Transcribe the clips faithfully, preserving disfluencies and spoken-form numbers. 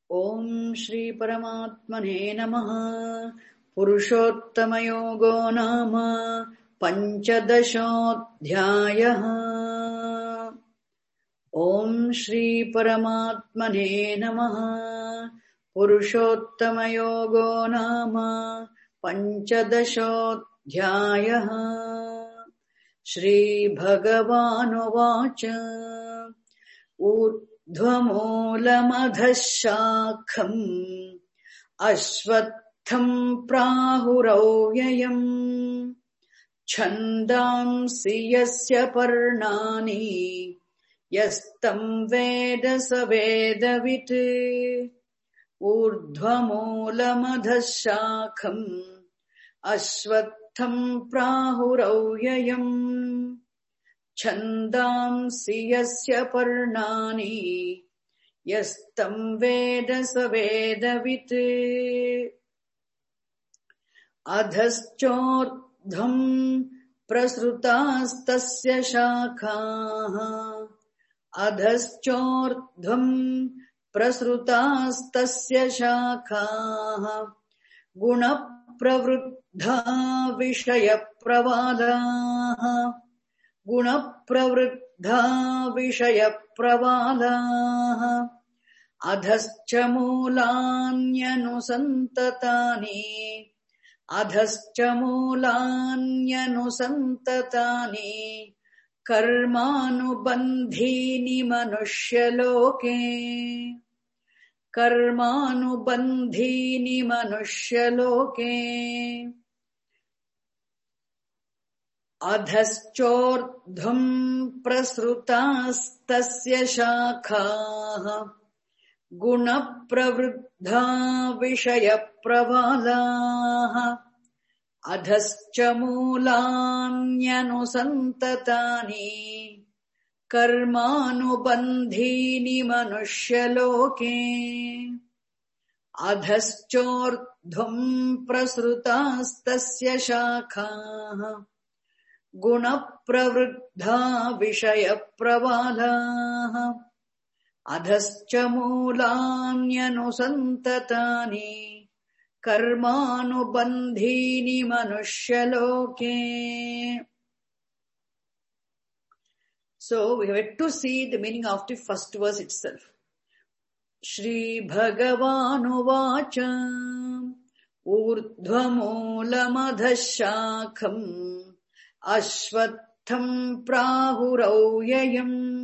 Om Shri Paramatmane Namaha Purushottamayogo Nama Panchadashodhyayaha. Om Shri Paramatmane Namaha Purushottamayogo Nama Panchadashodhyayaha. Shri Bhagavanuvacha Urdhvamoolamadhashakham Ashvatham Prahuravayam Chandamsi yasya parnani Yastam Veda Savedavit Urdhvamoolamadhashakham Ashvatham Prahuravayam Chandamsi yasya parnani Yastam Veda Savedavit Adhaschordham Prasrutastasya Shakhaha Adhaschordham Prasrutastasya Shakhaha Guna Pravruddha Vishaya Pravalaha Guna Pravruddha Vishaya Pravalaha Adhascha Mulanyanu Adhascha mulanyanu santatani karmanu bandhini manushya-loke karmanu bandhini manushya-loke adhaschordham prasrutastasya shakhaha Guna pravruddha vishaya pravalaha adhascha mulanyanu santatani karmanu bandhini manushya-loke adhaschordham prasrutastasya shakhaha Guna pravruddha vishaya pravalaha Adhascha mulanyanu santatani karmanu bandhini manushya-loke. So we have to see the meaning of the first verse itself. Shri Bhagavanu Vacha Urdhvamoolamadhashakham Ashvatham Prahuravayam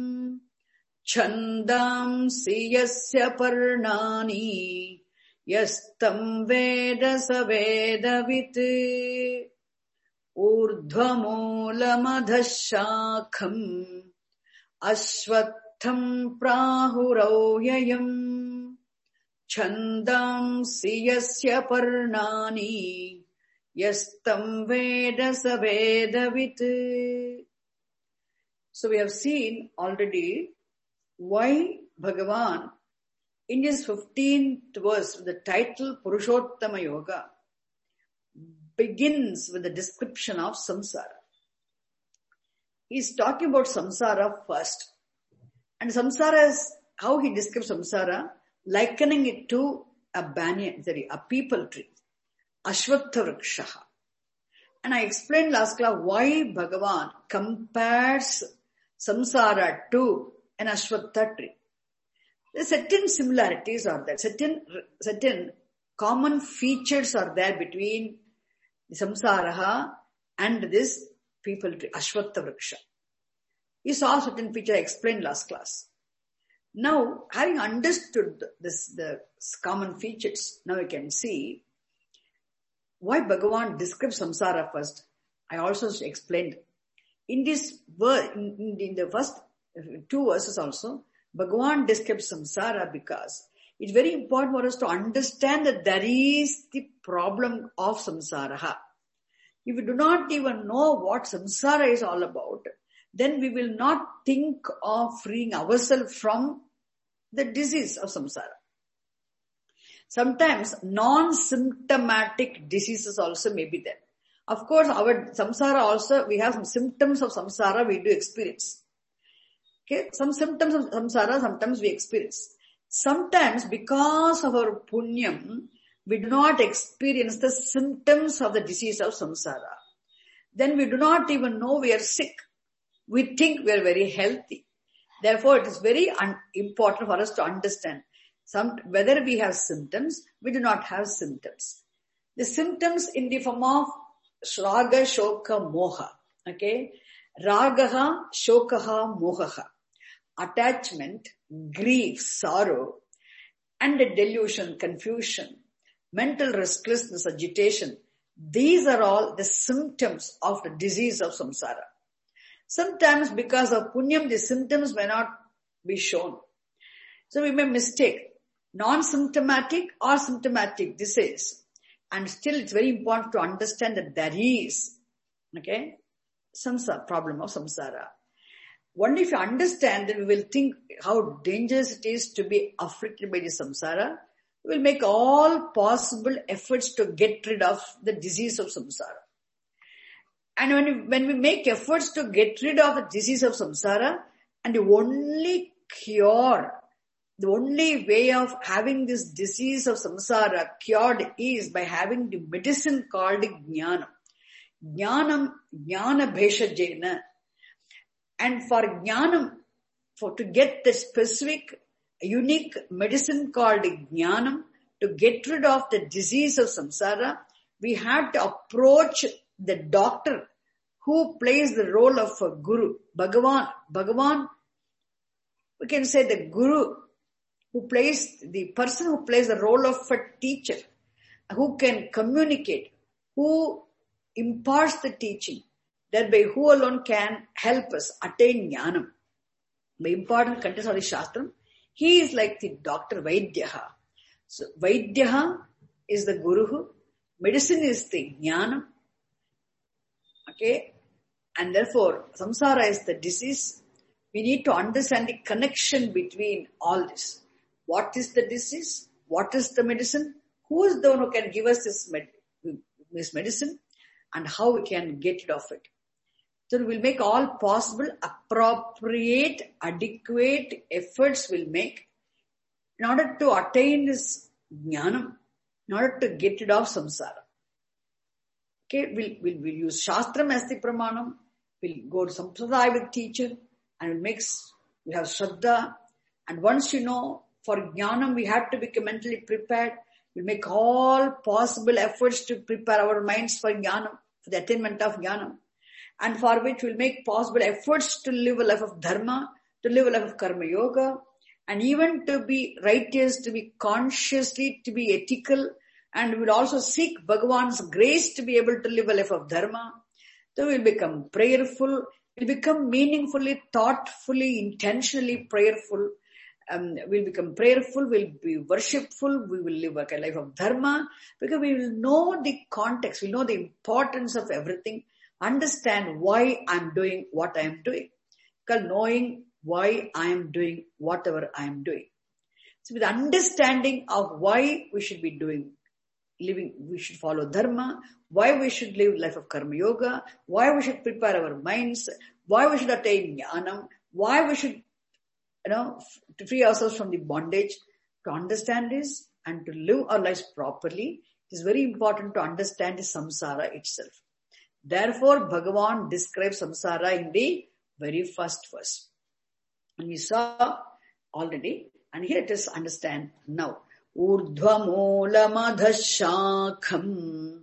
Chandamsi yasya parnani Yastam Veda Savedavit Urdhvamoolamadhashakham Ashvatham Prahuravayam Chandamsi yasya parnani Yastam Veda Savedavit. So we have seen already why Bhagavan in his fifteenth verse, the title Purushottama Yoga, begins with the description of samsara. He is talking about samsara first. And samsara is how he describes samsara, likening it to a banyan, sorry, a peepal tree, Ashvatha Vrikshaha. And I explained last class why Bhagavan compares samsara to an Ashvatha tree. The certain similarities are there, certain, certain common features are there between the samsara and this peepal tree, Ashvatha Vriksha. You saw certain feature I explained last class. Now, having understood this, the common features, now we can see why Bhagavan describes samsara first. I also explained. In this verse, in, in the first two verses also, Bhagavan describes samsara because it's very important for us to understand that there is the problem of samsara. If we do not even know what samsara is all about, then we will not think of freeing ourselves from the disease of samsara. Sometimes non-symptomatic diseases also may be there. Of course, our samsara also, we have some symptoms of samsara we do experience. Okay, some symptoms of samsara sometimes we experience. Sometimes because of our punyam, we do not experience the symptoms of the disease of samsara. Then we do not even know we are sick. We think we are very healthy. Therefore, it is very un- important for us to understand some, whether we have symptoms, we do not have symptoms. The symptoms in the form of raga, shoka, moha. Okay? Ragaha, shokaha, mohaha. Attachment, grief, sorrow, and the delusion, confusion, mental restlessness, agitation. These are all the symptoms of the disease of samsara. Sometimes because of punyam, the symptoms may not be shown. So we may mistake non-symptomatic or symptomatic disease. And still it's very important to understand that there is, okay, samsara, problem of samsara. Only if you understand, then we will think how dangerous it is to be afflicted by the samsara. We will make all possible efforts to get rid of the disease of samsara. And when we, when we make efforts to get rid of the disease of samsara, and the only cure, the only way of having this disease of samsara cured is by having the medicine called jnanam. Jnanam, jnana bheshajena. And for jnanam, for to get the specific, unique medicine called jnanam, to get rid of the disease of samsara, we have to approach the doctor who plays the role of a guru, Bhagavan. Bhagavan, we can say the guru who plays, the person who plays the role of a teacher, who can communicate, who imparts the teaching, thereby who alone can help us attain jnanam. By important context of the Shastram, he is like the doctor Vaidyaha. So Vaidyaha is the guru, medicine is the jnanam. Okay, and therefore samsara is the disease. We need to understand the connection between all this. What is the disease? What is the medicine? Who is the one who can give us this, med- this medicine? And how we can get rid of it. So we will make all possible, appropriate, adequate efforts we'll make in order to attain this jnanam, in order to get rid of samsara. Okay, we'll, we'll, we'll use Shastram as the pramanam, we'll go to Sampradaya with teacher, and we'll make, we have Shraddha, and once you know, for jnanam we have to become mentally prepared. We'll make all possible efforts to prepare our minds for jnanam, for the attainment of jnanam, and for which we'll make possible efforts to live a life of dharma, to live a life of karma yoga, and even to be righteous, to be consciously, to be ethical, and we'll also seek Bhagavan's grace to be able to live a life of dharma. So we'll become prayerful, we'll become meaningfully, thoughtfully, intentionally prayerful. Um, we'll become prayerful, we'll be worshipful, we will live a life of dharma, because we will know the context, we know the importance of everything, understand why I'm doing what I'm doing. Because knowing why I am doing whatever I am doing. So with understanding of why we should be doing, living, we should follow dharma, why we should live life of karma yoga, why we should prepare our minds, why we should attain jnanam, why we should, you know, to free ourselves from the bondage. To understand this and to live our lives properly, it is very important to understand the samsara itself. Therefore, Bhagavan describes samsara in the very first verse. And we saw already, and here it is understand now. Urdhva moola madhashakham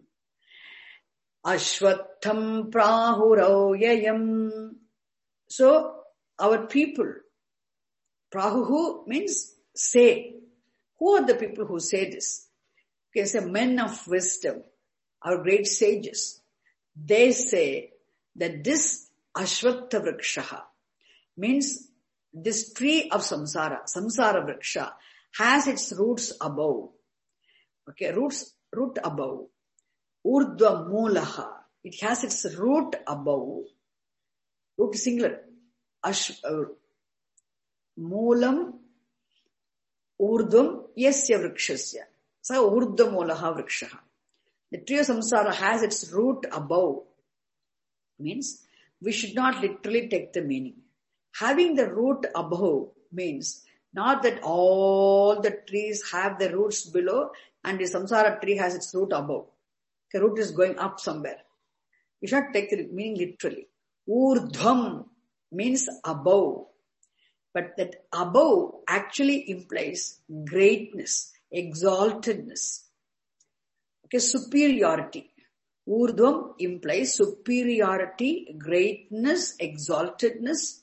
ashwatham prahurau yayam. So, our people, prahuhu means say. Who are the people who say this? You can say men of wisdom, our great sages. They say that this Ashwatha Vrikshaha means this tree of samsara, samsara vriksha, has its roots above. Okay, roots, root above. Urdhva moolaha. It has its root above. Root singular. Ash, uh, moolam urdhvam yasya vrikshasya. So urdhva moolaha vrikshaha. The tree of samsara has its root above. Means we should not literally take the meaning. Having the root above means Not that all the trees have their roots below and the samsara tree has its root above. The root is going up somewhere. You should not take the meaning literally. Urdhvam means above. But that above actually implies greatness, exaltedness. Okay, superiority. Urdhvam implies superiority, greatness, exaltedness.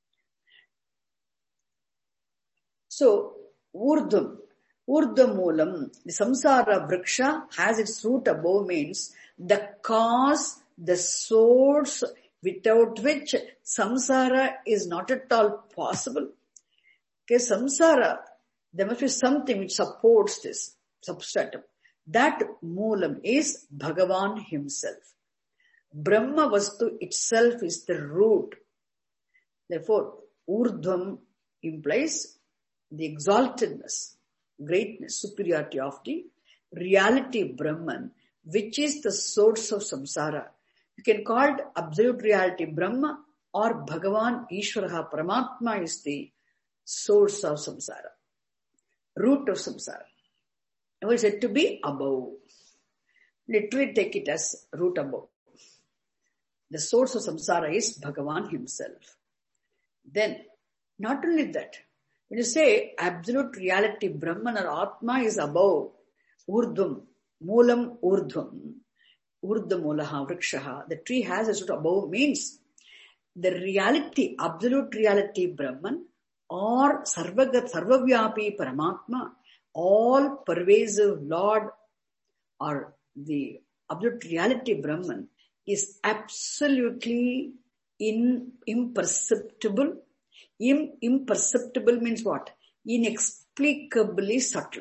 So, Urdhvam, Urdhvamulam, the samsara vriksha has its root above means the cause, the source without which samsara is not at all possible. Okay, samsara, there must be something which supports this substratum. That moolam is Bhagavan himself. Brahma Vastu itself is the root. Therefore, Urdhvam implies the exaltedness, greatness, superiority of the reality Brahman, which is the source of samsara. You can call it absolute reality Brahma or Bhagavan Ishvaraha Paramatma is the source of samsara, root of samsara. It was said to be above. Literally take it as root above. The source of samsara is Bhagavan himself. Then, not only that, when you say absolute reality Brahman or Atma is above, Urdhvam, Moolam Urdhvam, Urdhvamulaha Vrikshaha, the tree has a root above means the reality, absolute reality Brahman or Sarvagat, Sarvavyapi Paramatma, all pervasive Lord or the absolute reality Brahman is absolutely in, imperceptible. Im, imperceptible means what? Inexplicably subtle.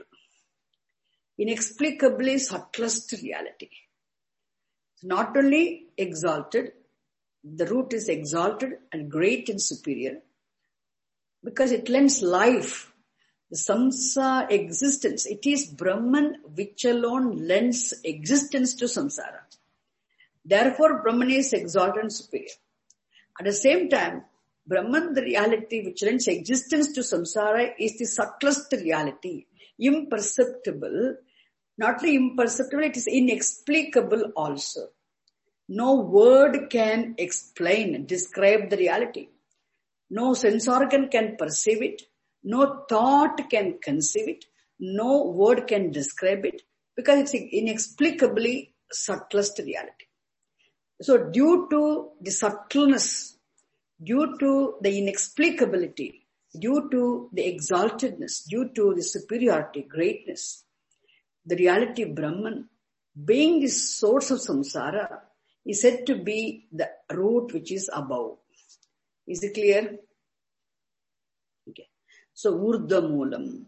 Inexplicably subtlest reality. Not only exalted, the root is exalted and great and superior because it lends life. The samsara existence, it is Brahman which alone lends existence to samsara. Therefore, Brahman is exalted and superior. At the same time, Brahman, the reality which lends existence to samsara, is the subtlest reality, imperceptible. Not only imperceptible, it is inexplicable also. No word can explain, describe the reality. No sense organ can perceive it. No thought can conceive it. No word can describe it because it's inexplicably subtlest reality. So due to the subtleness, due to the inexplicability, due to the exaltedness, due to the superiority, greatness, the reality Brahman, being the source of samsara, is said to be the root which is above. Is it clear? Okay. So, Urdhvamulam.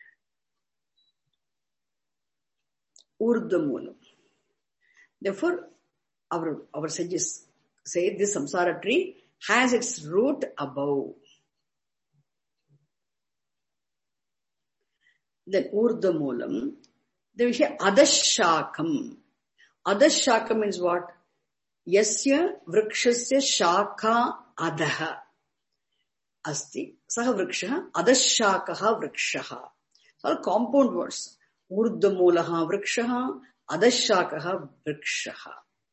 Urdhvamulam. Therefore, our, our sages say this samsara tree has its root above. Then Urdhvamulam. Then we say Adashakam. Adashakam means what? Yasya vrikshasya shaka adaha asti. Saha vrikshaha adashakaha vrikshaha. All compound words. Urdhvamulaha vrikshaha adashakaha vrikshaha.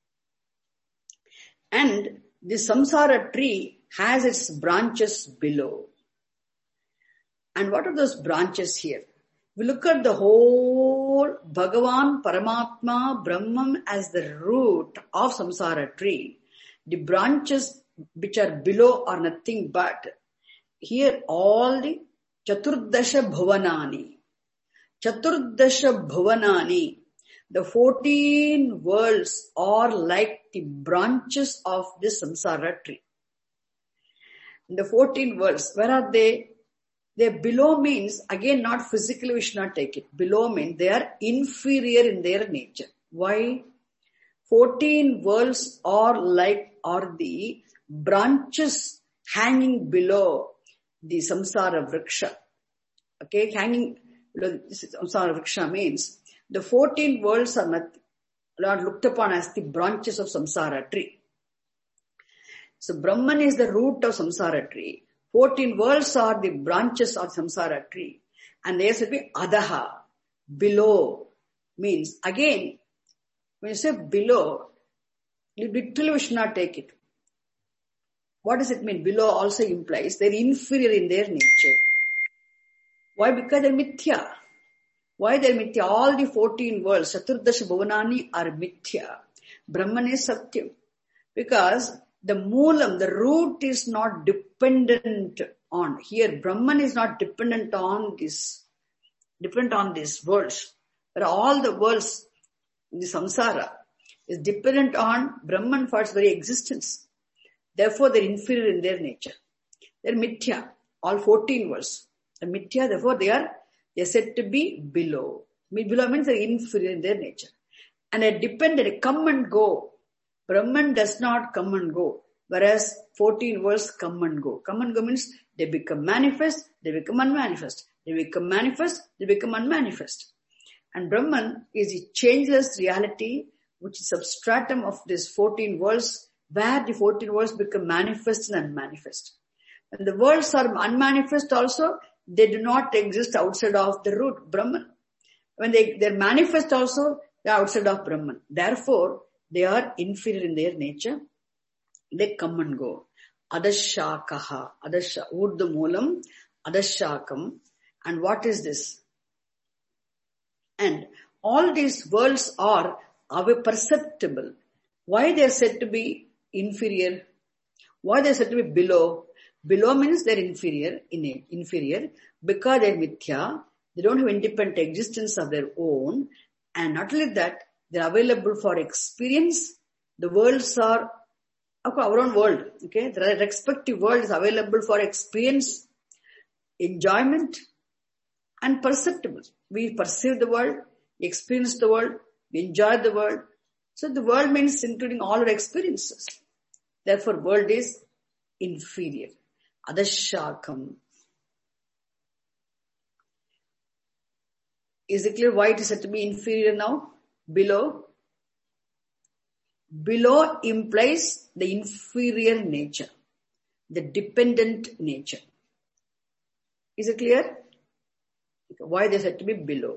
And the samsara tree has its branches below. And what are those branches here? We look at the whole Bhagavan, Paramatma, Brahman as the root of samsara tree. The branches which are below are nothing but here all the Chaturdasha Bhuvanani. Chaturdasha Bhuvanani. The fourteen worlds are like the branches of this samsara tree. The fourteen worlds, where are they? They below means, again not physically we should not take it. Below means they are inferior in their nature. Why? fourteen worlds are like, are the branches hanging below the samsara vriksha. Okay, hanging below this samsara vriksha means the fourteen worlds are not, are looked upon as the branches of samsara tree. So Brahman is the root of samsara tree. fourteen worlds are the branches of samsara tree. And there should be adaha, below, means again, when you say below, you literally we should not take it. What does it mean? Below also implies they're inferior in their nature. Why? Because they're mithya. Why they're mithya? All the fourteen worlds, Chaturdash Bhuvanani are mithya. Brahman is Satyam. Because the moolam, the root is not dependent on, here Brahman is not dependent on this, dependent on these worlds. But all the worlds in the samsara is dependent on Brahman for its very existence. Therefore, they're inferior in their nature. They're mithya. All fourteen worlds are mithya. Therefore, they are they're said to be below. Below means they're inferior in their nature. And a dependent, come and go. Brahman does not come and go. Whereas fourteen worlds come and go. Come and go means they become manifest, they become unmanifest. They become manifest, they become unmanifest. And Brahman is a changeless reality which is substratum of these fourteen worlds, where the fourteen worlds become manifest and unmanifest. When the worlds are unmanifest also, they do not exist outside of the root, Brahman. When they, they're manifest also, they're outside of Brahman. Therefore, they are inferior in their nature. They come and go. Adashakaha, Adasha, Urdu Moolam, Adashakam. And what is this? And all these worlds are, are perceptible. Why they are said to be inferior? Why they are said to be below? Below means they are inferior, in inferior, because they are mithya. They don't have independent existence of their own. And not only that, they are available for experience. The worlds are our own world. Okay, the respective world is available for experience, enjoyment, and perceptible. We perceive the world, we experience the world, we enjoy the world. So the world means including all our experiences. Therefore, world is inferior. Adashakam. Is it clear why it is said to be inferior now? Below. Below implies the inferior nature, the dependent nature. Is it clear? Why they said to be below?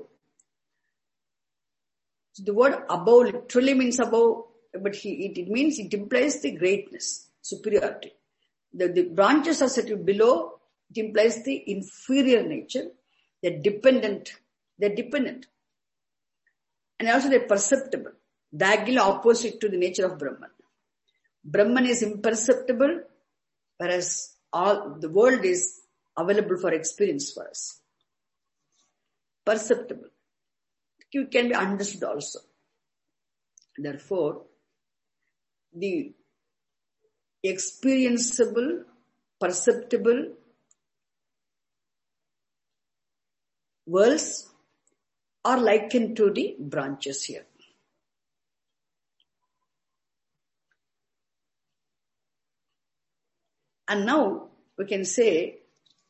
So the word above literally means above, but he, it, it means it implies the greatness, superiority. The, the branches are said to be below, it implies the inferior nature. They're dependent. They're dependent. And also they're perceptible. Diagonal opposite to the nature of Brahman. Brahman is imperceptible, whereas all the world is available for experience for us. Perceptible. It can be understood also. Therefore, the experienceable, perceptible worlds are likened to the branches here. And now we can say,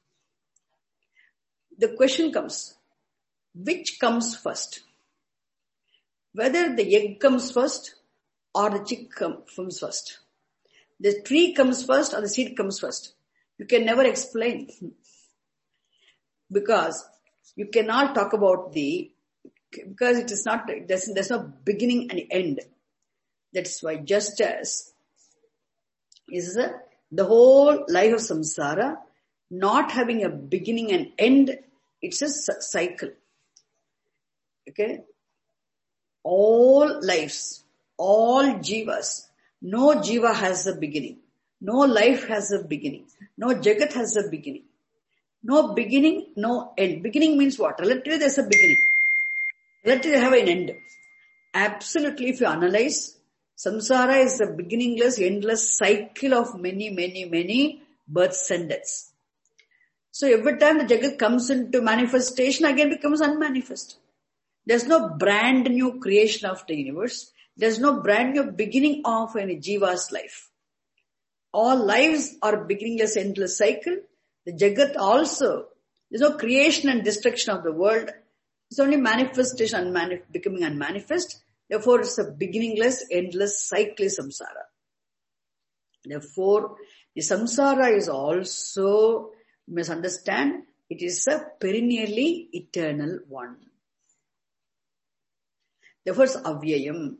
the question comes, which comes first? Whether the egg comes first or the chick comes first. The tree comes first or the seed comes first. You can never explain. Because you cannot talk about the, because it is not, there's, there's no beginning and end. That's why just as is a, the whole life of samsara, not having a beginning and end, it's a cycle. Okay? All lives, all jivas, no jiva has a beginning. No life has a beginning. No jagat has a beginning. No beginning, no end. Beginning means what? Relatively there's a beginning. Relatively they have an end. Absolutely, if you analyze, samsara is a beginningless, endless cycle of many, many, many births and deaths. So every time the jagat comes into manifestation, again becomes unmanifest. There's no brand new creation of the universe. There's no brand new beginning of any jiva's life. All lives are beginningless, endless cycle. The jagat also, there's no creation and destruction of the world. It's only manifestation, unmanif- becoming unmanifest. Therefore, it's a beginningless, endless, cyclic samsara. Therefore, The samsara is also, you must understand, it is a perennially eternal one. Therefore, it's avyayam.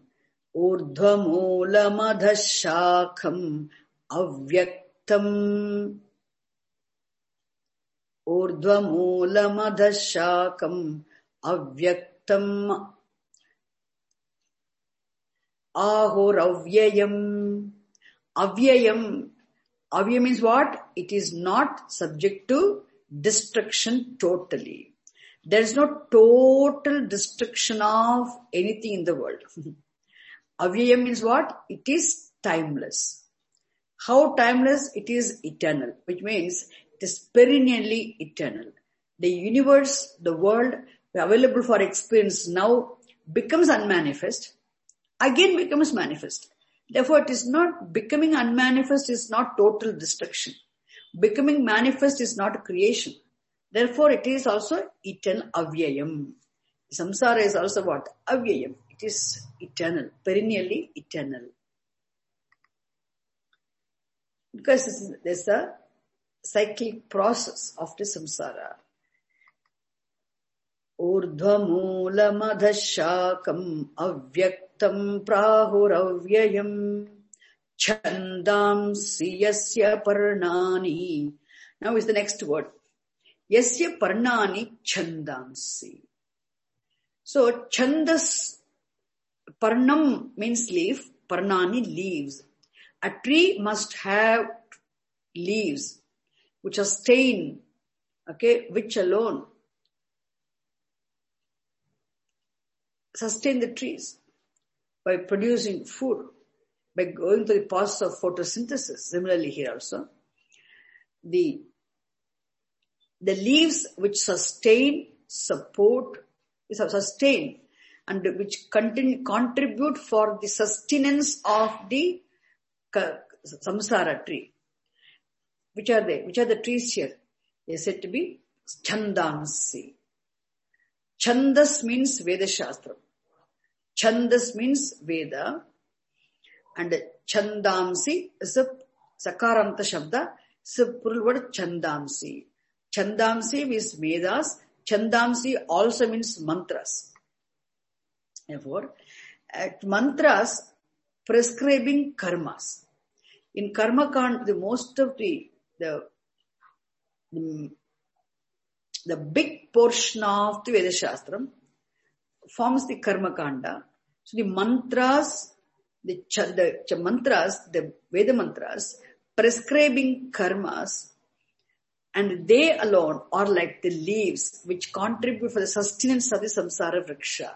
Urdhvamoolamādhashākham avyaktam. Urdhvamoolamādhashākham avyaktam. Ahuravyayam. Avyayam. Avyayam means what? It is not subject to destruction totally. There is no total destruction of anything in the world. Avyayam means what? It is timeless. How timeless? It is eternal, which means it is perennially eternal. The universe, the world, available for experience now becomes unmanifest, again becomes manifest. Therefore, it is not, becoming unmanifest is not total destruction. Becoming manifest is not a creation. Therefore, it is also eternal, avyayam. Samsara is also what? Avyayam. It is eternal, perennially eternal. Because there's a cyclic process of the samsara. Urdhvamoolamādhashākham avyaktam prahuravyayam chandamsi yasya parnāni. Now is the next word. Yasya parnāni chandamsi. So chandas, parnam means leaf, parnāni leaves. A tree must have leaves which are stained, okay, which alone sustain the trees by producing food, by going through the process of photosynthesis. Similarly here also, the, the leaves which sustain, support, sustain and which continue, contribute for the sustenance of the samsara tree. Which are they? Which are the trees here? They are said to be chandansi. Chandas means Veda Shastra. Chandas means Veda. And chandamsi is a sakaranta shabda. It's a plural word chandamsi. Chandamsi means Vedas. Chandamsi also means mantras. Therefore, at mantras prescribing karmas. In Karma Kanda, the most of the, the, the, the big portion of the Veda Shastram forms the Karma Kanda. So the mantras, the, the, the mantras, the Veda mantras, prescribing karmas, and they alone are like the leaves which contribute for the sustenance of the samsara vriksha.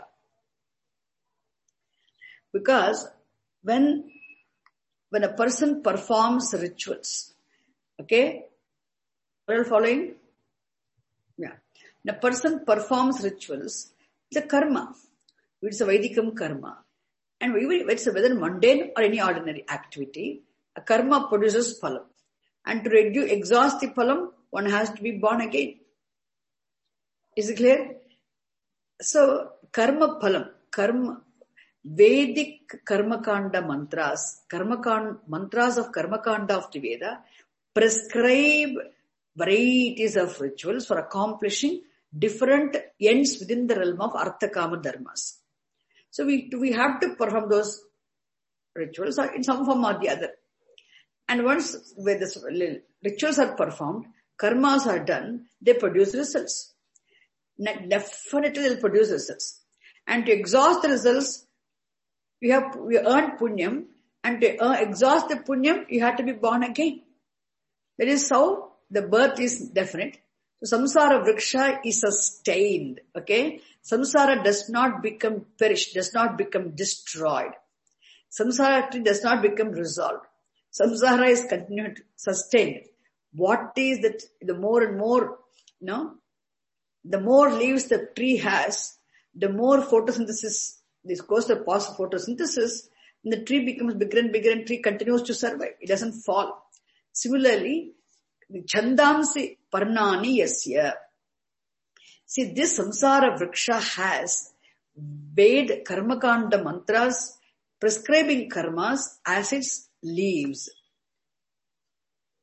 Because when When a person performs rituals, okay? Are you following? Yeah. When a person performs rituals, it's a karma. It's a Vedikam karma. And it's whether mundane or any ordinary activity, a karma produces phalam. And to reduce, exhaust the phalam, one has to be born again. Is it clear? So, karma phalam, karma, Vedic Karmakanda mantras, Karmakanda, mantras of Karmakanda of the Veda, prescribe varieties of rituals for accomplishing different ends within the realm of Artha Kama Dharmas. So we, we have to perform those rituals in some form or the other. And once where the rituals are performed, karmas are done, they produce results. Definitely they'll produce results. And to exhaust the results, we have we earned punyam, and to uh, exhaust the punyam, you have to be born again. That is how the birth is definite. So samsara vriksha is sustained. Okay, samsara does not become perished, does not become destroyed. Samsara tree does not become resolved. Samsara is continued, sustained. What is that? The more and more, you know, the more leaves the tree has, the more photosynthesis. This goes to the process of photosynthesis, and the tree becomes bigger and bigger, and tree continues to survive. It doesn't fall. Similarly, the chandamsi parnani yasya. See, this samsara vriksha has Ved karmakanda mantras prescribing karmas as its leaves.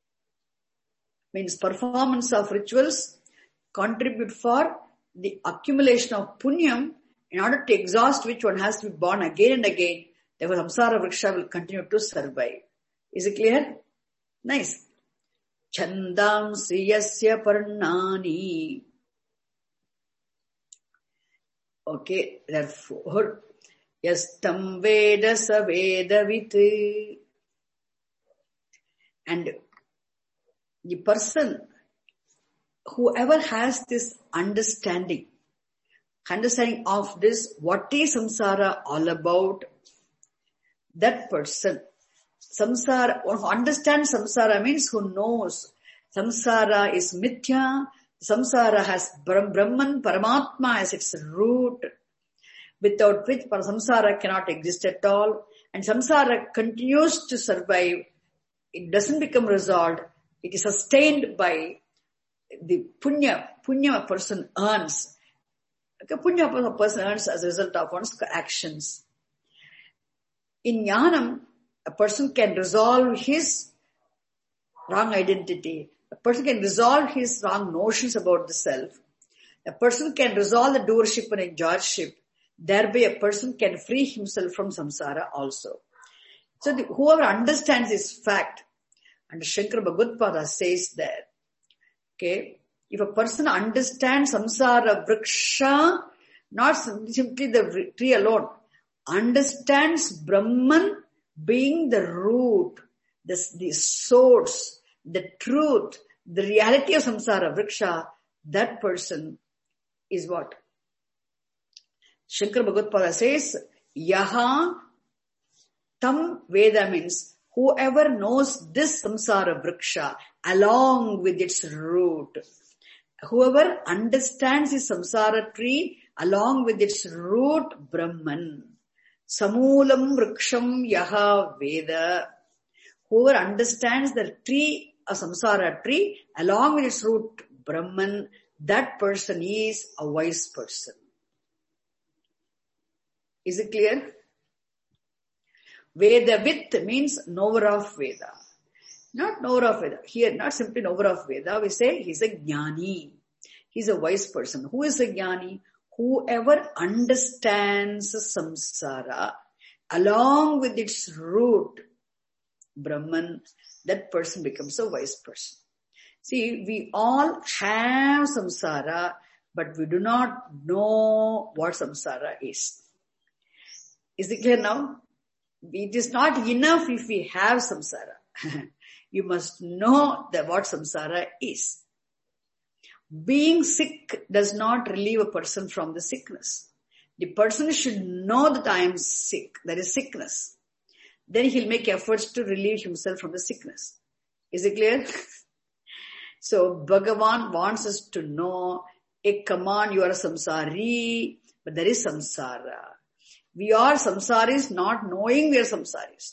means performance of rituals contribute for the accumulation of punyam, in order to exhaust which one has to be born again and again. Therefore, samsara vriksha will continue to survive. Is it clear? Nice. Chandamsi yasya parnani. Okay, therefore, yastam veda sa vedavit. And the person, whoever has this understanding, understanding of this, what is samsara all about, that person, samsara, who understands samsara means who knows samsara is mithya, samsara has Brahman, Paramatma as its root, without which samsara cannot exist at all, and samsara continues to survive. It doesn't become resolved. It is sustained by the punya. Punya a person earns. Okay, punya a person earns as a result of one's actions. In jnanam, a person can resolve his wrong identity. A person can resolve his wrong notions about the self. A person can resolve the doership and enjoyership. Thereby a person can free himself from samsara also. So the, whoever understands this fact, and Shankara Bhagavad says there, okay, if a person understands samsara vriksha, not simply the tree alone, understands Brahman being the root, the, the source, the truth, the reality of samsara vriksha, that person is what? Shankara Bhagavad says, Yaha Tam Veda means whoever knows this samsara vriksha along with its root. Whoever understands the samsara tree along with its root Brahman. Samulam vriksham yaha Veda. Whoever understands the tree, a samsara tree along with its root Brahman, that person is a wise person. Is it clear? Vedavit means knower of Veda. Not knower of Veda. Here, not simply knower of Veda. We say he's a jnani. He's a wise person. Who is a jnani? Whoever understands samsara along with its root, Brahman, that person becomes a wise person. See, we all have samsara, but we do not know what samsara is. Is it clear now? It is not enough if we have samsara. You must know that what samsara is. Being sick does not relieve a person from the sickness. The person should know that I am sick. That is sickness. Then he'll make efforts to relieve himself from the sickness. Is it clear? So Bhagavan wants us to know, hey, come on, you are a samsari, but there is samsara. We are samsaris not knowing we are samsaris.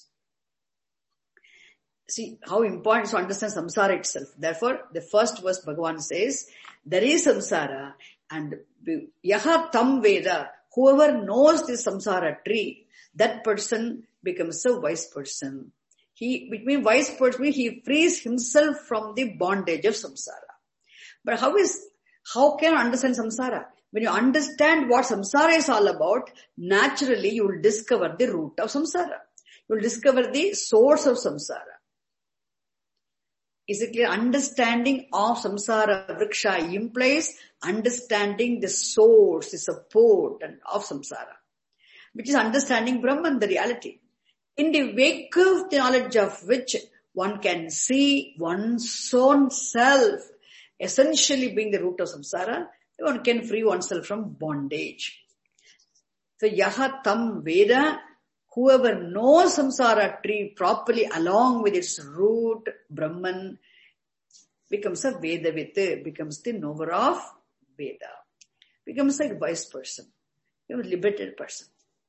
See how important is to understand samsara itself. Therefore, the first verse Bhagavan says, there is samsara and yaha tam veda, whoever knows this samsara tree, that person becomes a wise person. He, which means wise person, he frees himself from the bondage of samsara. But how is, how can I understand samsara? When you understand what samsara is all about, naturally you will discover the root of samsara. You will discover the source of samsara. Is it clear? Understanding of samsara vriksha implies understanding the source, the support of samsara, which is understanding Brahman, the reality. In the wake of the knowledge of which one can see one's own self essentially being the root of samsara, one can free oneself from bondage. So yaha tam veda, whoever knows samsara tree properly along with its root, Brahman, becomes a Vedavit, becomes the knower of Veda, becomes a wise person, becomes a liberated person.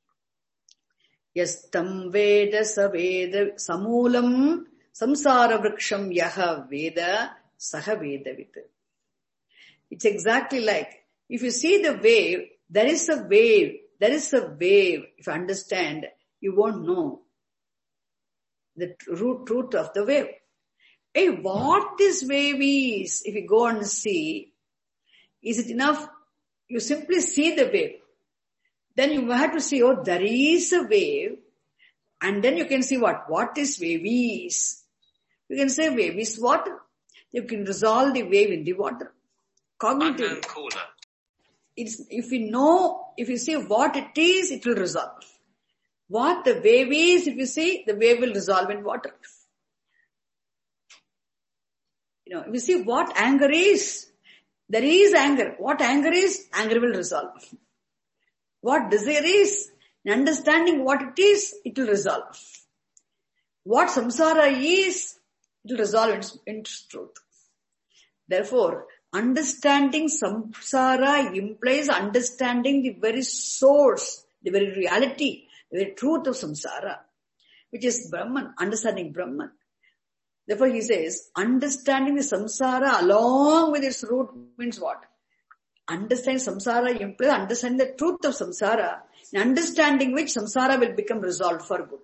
Yes, tam Veda sa Veda samulam samsara vriksham yaha Veda saha Vedavit. It's exactly like, if you see the wave, there is a wave, there is a wave. If you understand, you won't know the root truth of the wave. Hey, what this wave is, if you go and see, is it enough? You simply see the wave. Then you have to see, oh, there is a wave. And then you can see what? What this wave is. You can say wave is water. You can resolve the wave in the water. Cognitively. It's, if you know, if you see what it is, it will resolve. What the wave is, if you see, the wave will resolve in water. You know, if you see what anger is, there is anger. What anger is, anger will resolve. What desire is, understanding what it is, it will resolve. What samsara is, it will resolve into truth. Therefore, understanding samsara implies understanding the very source, the very reality, the very truth of samsara, which is Brahman, understanding Brahman. Therefore, he says, understanding the samsara along with its root means what? Understanding samsara implies understanding the truth of samsara, in understanding which samsara will become resolved for good.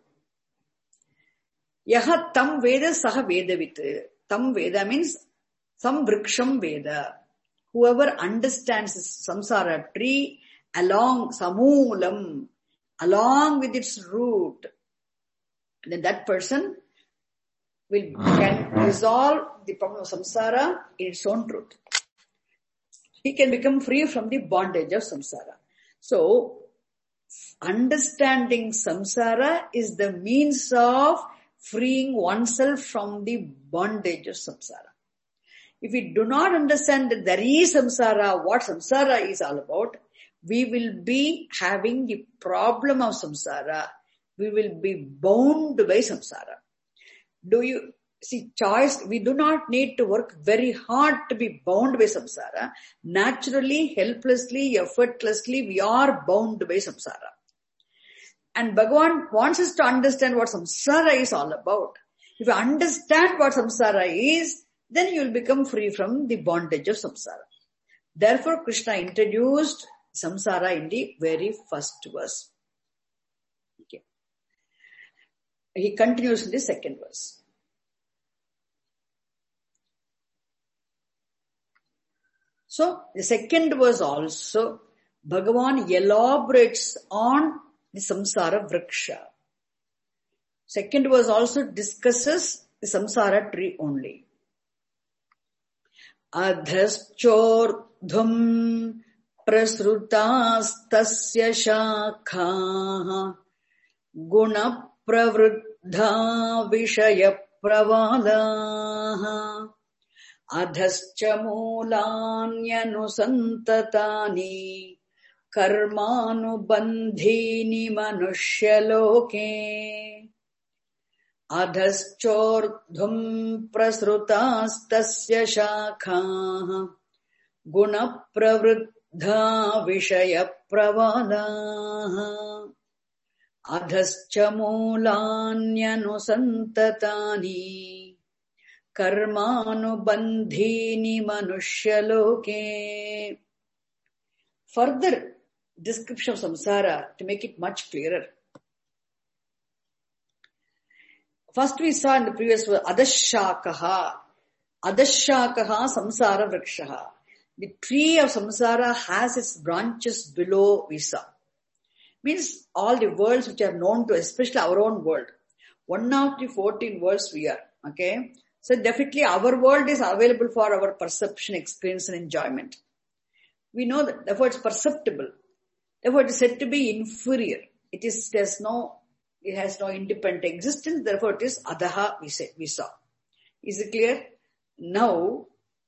Yaha tam veda saha vedavit. Tam veda means some vriksham veda. Whoever understands this samsara tree along samulam, along with its root, then that person will can resolve the problem of samsara in its own truth. He can become free from the bondage of samsara. So, understanding samsara is the means of freeing oneself from the bondage of samsara. If we do not understand that there is samsara, what samsara is all about, we will be having the problem of samsara. We will be bound by samsara. Do you see choice? We do not need to work very hard to be bound by samsara. Naturally, helplessly, effortlessly, we are bound by samsara. And Bhagavan wants us to understand what samsara is all about. If you understand what samsara is, then you will become free from the bondage of samsara. Therefore, Krishna introduced samsara in the very first verse. Okay. He continues in the second verse. So, the second verse also, Bhagavan elaborates on the samsara vriksha. Second verse also discusses the samsara tree only. Adhaschordhum prasrutastasya shakha guna pravruddha vishaya pravalaha adhascha mulanyanu karmanubandhini manushya-loke adhaschordhum prasrutastasya shakha guna pravruddha vishaya pravalaha adhascha mulanyanu karmanubandhini manushya-loke. Further description of samsara to make it much clearer. First we saw in the previous verse, adashakaha. Adashakaha samsara vrikshaha. The tree of samsara has its branches below we saw. Means all the worlds which are known to, especially our own world. One of the fourteen worlds we are. Okay. So definitely our world is available for our perception, experience and enjoyment. We know that, therefore it's perceptible. Therefore it is said to be inferior. It is, there's no, it has no independent existence. Therefore it is adaha, we say, we saw. Is it clear? Now,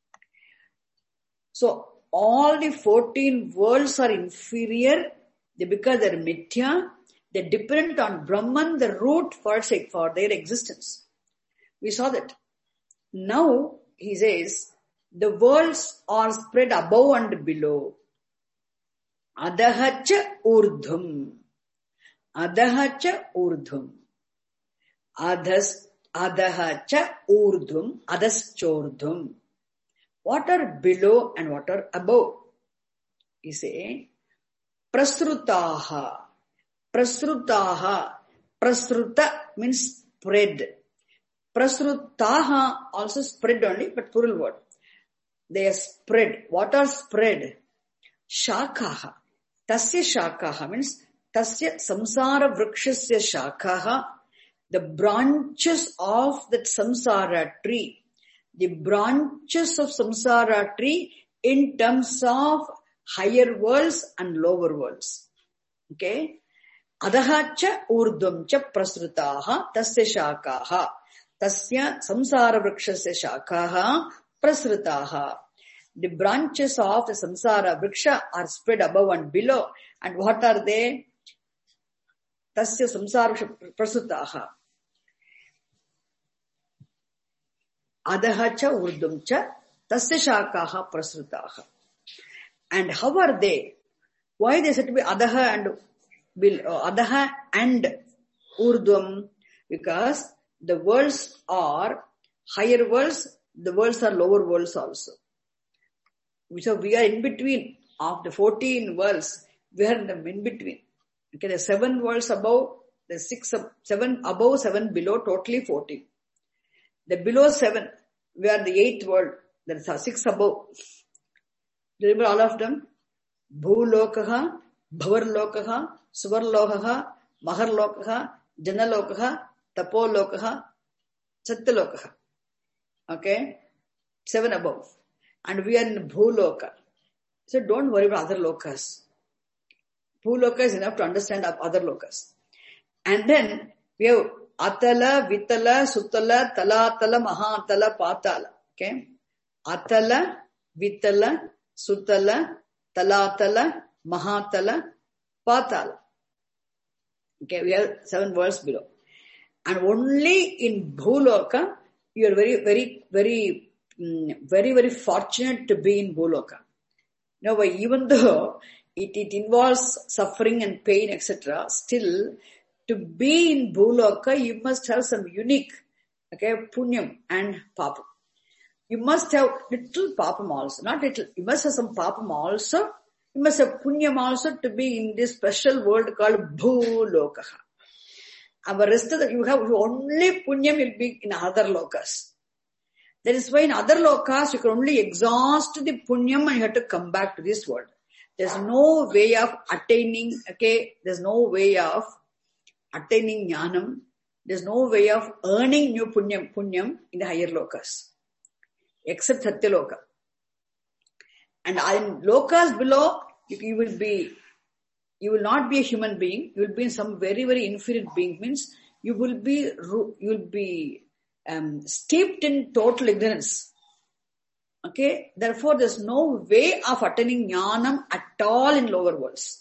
so all the fourteen worlds are inferior they, because they're mithya. They're dependent on Brahman, the root for sake, for their existence. We saw that. Now, he says, the worlds are spread above and below. Adahacha urdhum. Adahacha urdhum. Adhas, adahacha urdhum. Adaschordhum. What are below and what are above? He say, prasrutaha. Prasrutaha. Prasruta means spread. Prasrutaha also spread only, but plural word. They are spread. What are spread? Shakaha. Tasya shakaha means tasya samsara vrikshasya shakaha. The branches of that samsara tree. The branches of samsara tree in terms of higher worlds and lower worlds. Okay? Adahacha urdumcha prasrutaha tasya shakaha. Tasya samsara vrikshasya shakaha prasrutaha. The branches of the samsara vriksha are spread above and below. And what are they? Tasya samsara vriksha prasrutaha. Adahacha urdumcha tasya shakaha prasrutaha. And how are they? Why they said to be adaha and uh, adaha and urdhvam? Because the worlds are higher worlds, the worlds are lower worlds also. So we are in between of the fourteen worlds. We are in the in between. Okay, the seven worlds above, the six, seven above, seven below, totally fourteen. The below seven, we are the eighth world. There are six above. Do you remember all of them? Bhulokaha, Bhavarlokaha, Suvarlokaha, Maharlokaha, Janalokaha, Tapolokaha, Satyalokaha. Okay? Seven above. And we are in Bhuloka. So don't worry about other lokas. Bhuloka is enough to understand other lokas. And then we have Atala, Vitala, Sutala, Talatala, Mahatala, Patala. Okay? Atala, Vitala, Sutala, Talatala, Mahatala, Patala. Okay, we have seven worlds below. And only in Bhuloka, you are very, very, very, very, very fortunate to be in Bhuloka. Now, even though it, it involves suffering and pain, et cetera, still, to be in Bhuloka, you must have some unique, okay, punyam and papam. You must have little papam also, not little, you must have some papam also. You must have punyam also to be in this special world called Bhulokaha. And the rest of the, you have only punyam will be in other lokas. That is why in other lokas, you can only exhaust the punyam and you have to come back to this world. There's no way of attaining, okay, there's no way of attaining jnanam. There's no way of earning new punyam, punyam in the higher lokas. Except Satyaloka. And in lokas below, you, you will be, you will not be a human being. You will be in some very, very inferior being. Means you will be, you will be um, steeped in total ignorance. Okay? Therefore, there's no way of attaining jnanam at all in lower worlds.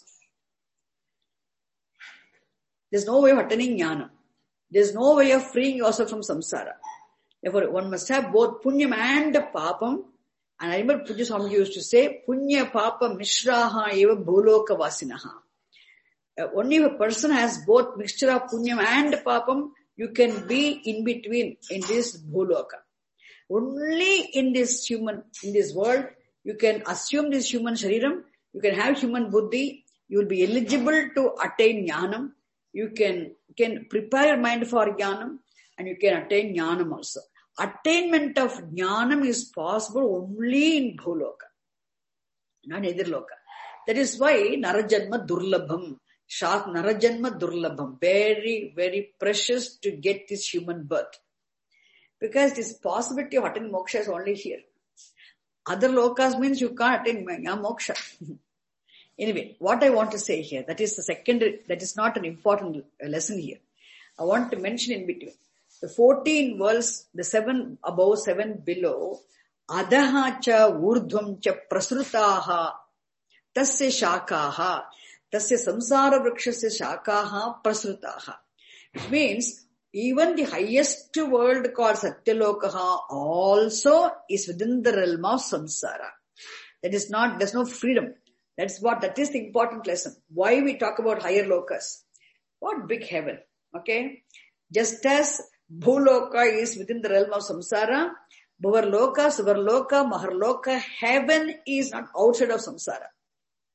There's no way of attaining jnanam. There's no way of freeing yourself from samsara. Therefore, one must have both punyam and papam. And I remember Pujya Swamiji used to say, punya papa mishraha eva bhuloka vasinaha. Uh, only if a person has both mixture of punyam and papam, you can be in between in this bhuloka. Only in this human, in this world, you can assume this human shariram, you can have human buddhi, you will be eligible to attain jnanam, you can, can prepare your mind for jnanam, and you can attain jnanam also. Attainment of jnanam is possible only in Bhuloka, not either loka. That is why Narajanma Durlabham, Shak Narajanma Durlabham, very, very precious to get this human birth. Because this possibility of attaining moksha is only here. Other lokas means you can't attain moksha. Anyway, what I want to say here, that is the secondary, that is not an important lesson here. I want to mention in between. The fourteen worlds, the seven above, seven below, adaha cha urdhvam cha prasrutaha tasya shakaha tasya samsara vrikshasya shakaha prasrutaha. It means even the highest world called Satyalokaha also is within the realm of samsara. That is not, there's no freedom. That's what, that is the important lesson. Why we talk about higher lokas? What big heaven, okay? Just as Bhuloka is within the realm of samsara, Bhavarloka, Suvarloka, Maharloka, heaven is not outside of samsara.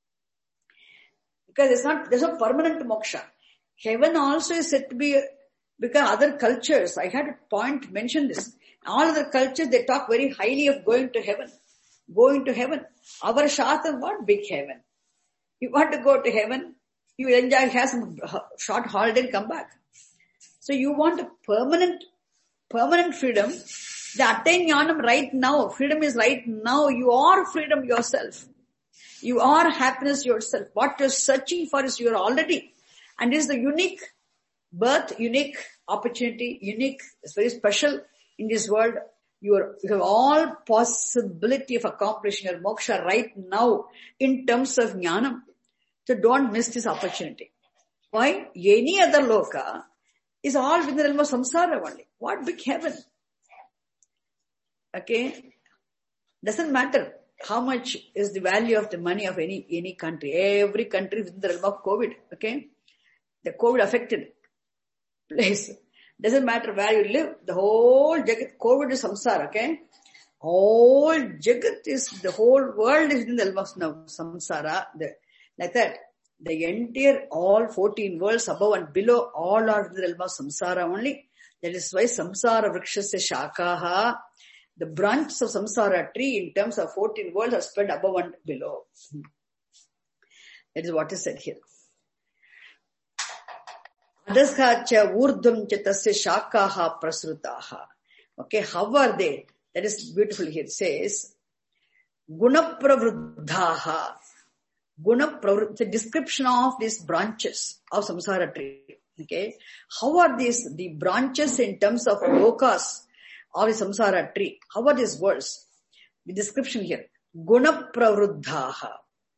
Because it's not, there's no permanent moksha. Heaven also is said to be Because other cultures, I had a point mention this. All other cultures, they talk very highly of going to heaven. Going to heaven. Our Shastra, what big heaven? You want to go to heaven, you will enjoy, have some short holiday and come back. So you want a permanent, permanent freedom. The attain jnanam right now. Freedom is right now. You are freedom yourself. You are happiness yourself. What you're searching for is you are already. And this is the unique birth, unique opportunity, unique, it's very special in this world. You, are, you have all possibility of accomplishing your moksha right now in terms of jnanam. So don't miss this opportunity. Why? Any other loka is all within the realm of samsara only. What big heaven? Okay? Doesn't matter how much is the value of the money of any, any country. Every country within the realm of COVID. Okay? The COVID affected place. Doesn't matter where you live. The whole Jagat, COVID is samsara, okay? Whole Jagat is, the whole world is in the realm of samsara. The, like that. The entire, all fourteen worlds above and below, all are in the realm of samsara only. That is why samsara vrikshasya shakaha, the branches of samsara tree in terms of fourteen worlds are spread above and below. That is what is said here. Adashacha urdham cha tasya shakaha prasrutaha. Okay, how are they? That is beautiful here. It says, guna pravruddhaha. Guna pravruddha, the description of these branches of samsara tree. Okay, how are these, the branches in terms of lokas of the samsara tree? How are these words? The description here. Guna pravruddhaha.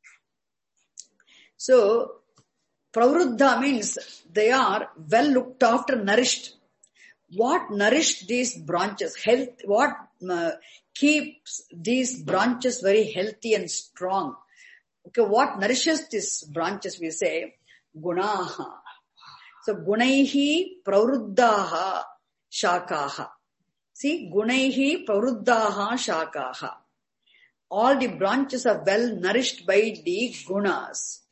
So, pravruddha means they are well looked after, nourished. What nourished these branches? Health. What uh, keeps these branches very healthy and strong? Okay, what nourishes these branches? We say gunaha. So gunaihi pravruddhaha shakaha. See, gunaihi pravruddhaha shakaha. All the branches are well nourished by the gunas.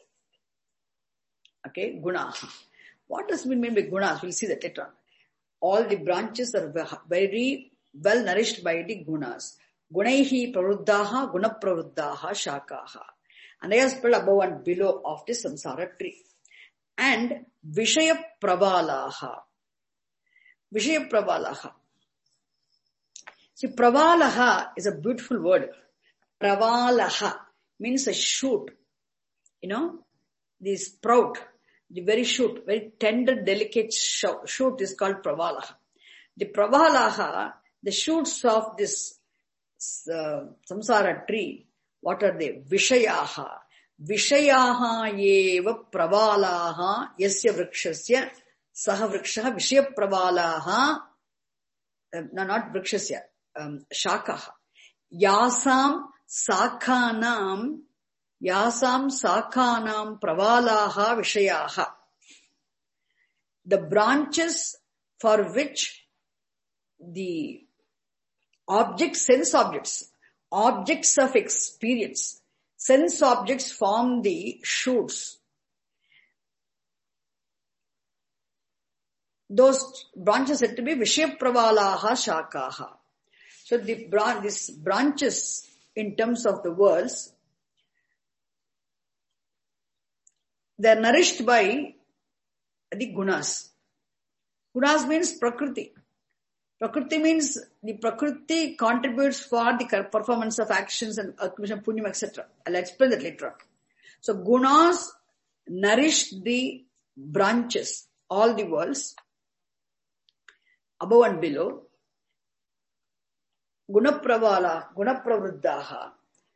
Okay, gunaha. What does it mean by gunas? We'll see that later on. All the branches are very well nourished by the gunas. Gunaihi pravruddhaha, guna pravruddhaha shakaha. And they are spread above and below of the samsara tree. And vishaya pravalaha. Vishaya pravalaha. See, pravalaha is a beautiful word. Pravalaha means a shoot. You know, the sprout, the very shoot, very tender, delicate shoot is called pravalaha. The pravalaha, the shoots of this uh, samsara tree, what are they? Vishayaha. Vishayaha eva pravalaha yasya vrikshasya saha vrikshaha vishaya pravalaha. Uh, no, not vrikshasya. Um, shakaha. Yasam sakhanam Yasam sakhanam pravalaha vishayaha. The branches for which the objects, sense objects, objects of experience, sense objects form the shoots. Those branches said to be vishaya pravalaha shakaha. So the bran- these branches in terms of the worlds, they are nourished by the gunas. Gunas means prakriti. Prakriti means the prakriti contributes for the performance of actions and accumulation of punyam, et cetera. I'll explain that later on. So gunas nourish the branches, all the worlds, above and below. Guna pravala, guna pravruddhaha,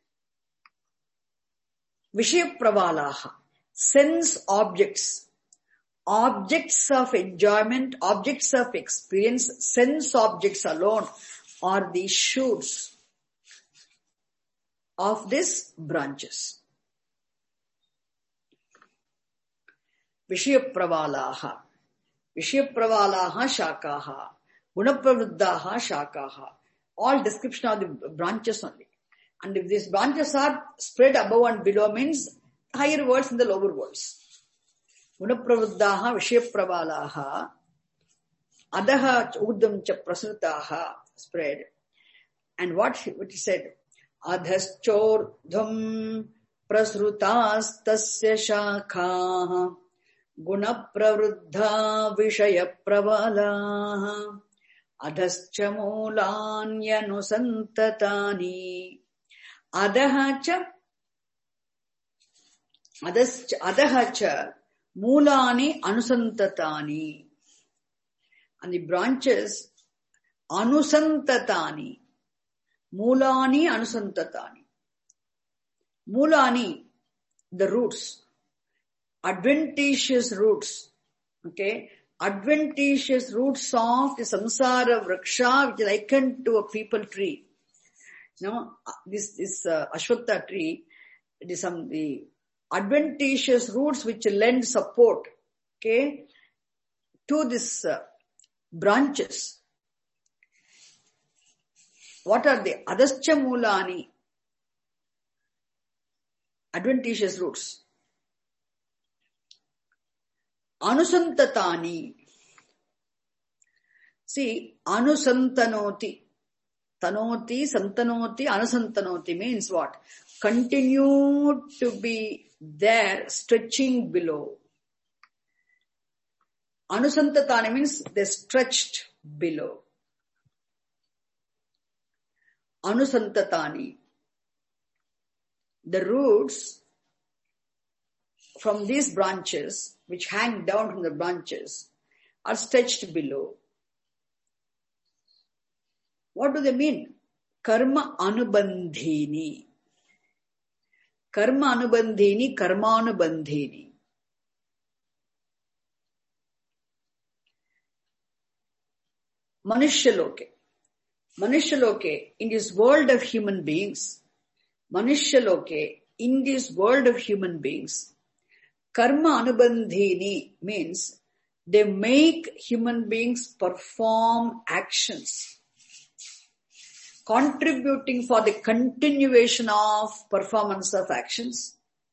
vishaya pravalaha. Sense objects, objects of enjoyment, objects of experience, sense objects alone are the shoots of these branches. Vishaya pravalaha, vishaya pravalaha shakaha, gunapravruddhaha shakaha. All description of the branches only. And if these branches are spread above and below means higher worlds and the lower worlds. Gunapravruddhaha, vishaya pravalaha, adaha urdham cha prasrutaha, spread. And what he, what he said, adhaschordham prasrutas tasya shakha guna pravruddha vishaya pravala adhascha mulanyanu adahacha adhascha adahacha mulani anusantatani, and the branches anusantatani, mulani anusantatani, mulani, the roots, adventitious roots, okay, adventitious roots of the samsara vraksha, which is likened to a people tree. Now, this, this uh, Ashwatha tree, it is some, the adventitious roots which lend support, okay, to this uh, branches. What are they? Adhascha mulani, adventitious roots. Anusantatani. See, anusantanoti. Tanoti, santanoti, anusantanoti means what? Continue to be there, stretching below. Anusantatani means they stretched below. Anusantatani. The roots from these branches, which hang down from the branches, are stretched below. What do they mean? Karma anubandhini. Karma anubandhini, karma anubandhini. Manushya-loke. Manushya-loke, in this world of human beings, Manushya-loke, in this world of human beings, karma anubandhini means they make human beings perform actions contributing for the continuation of performance of actions.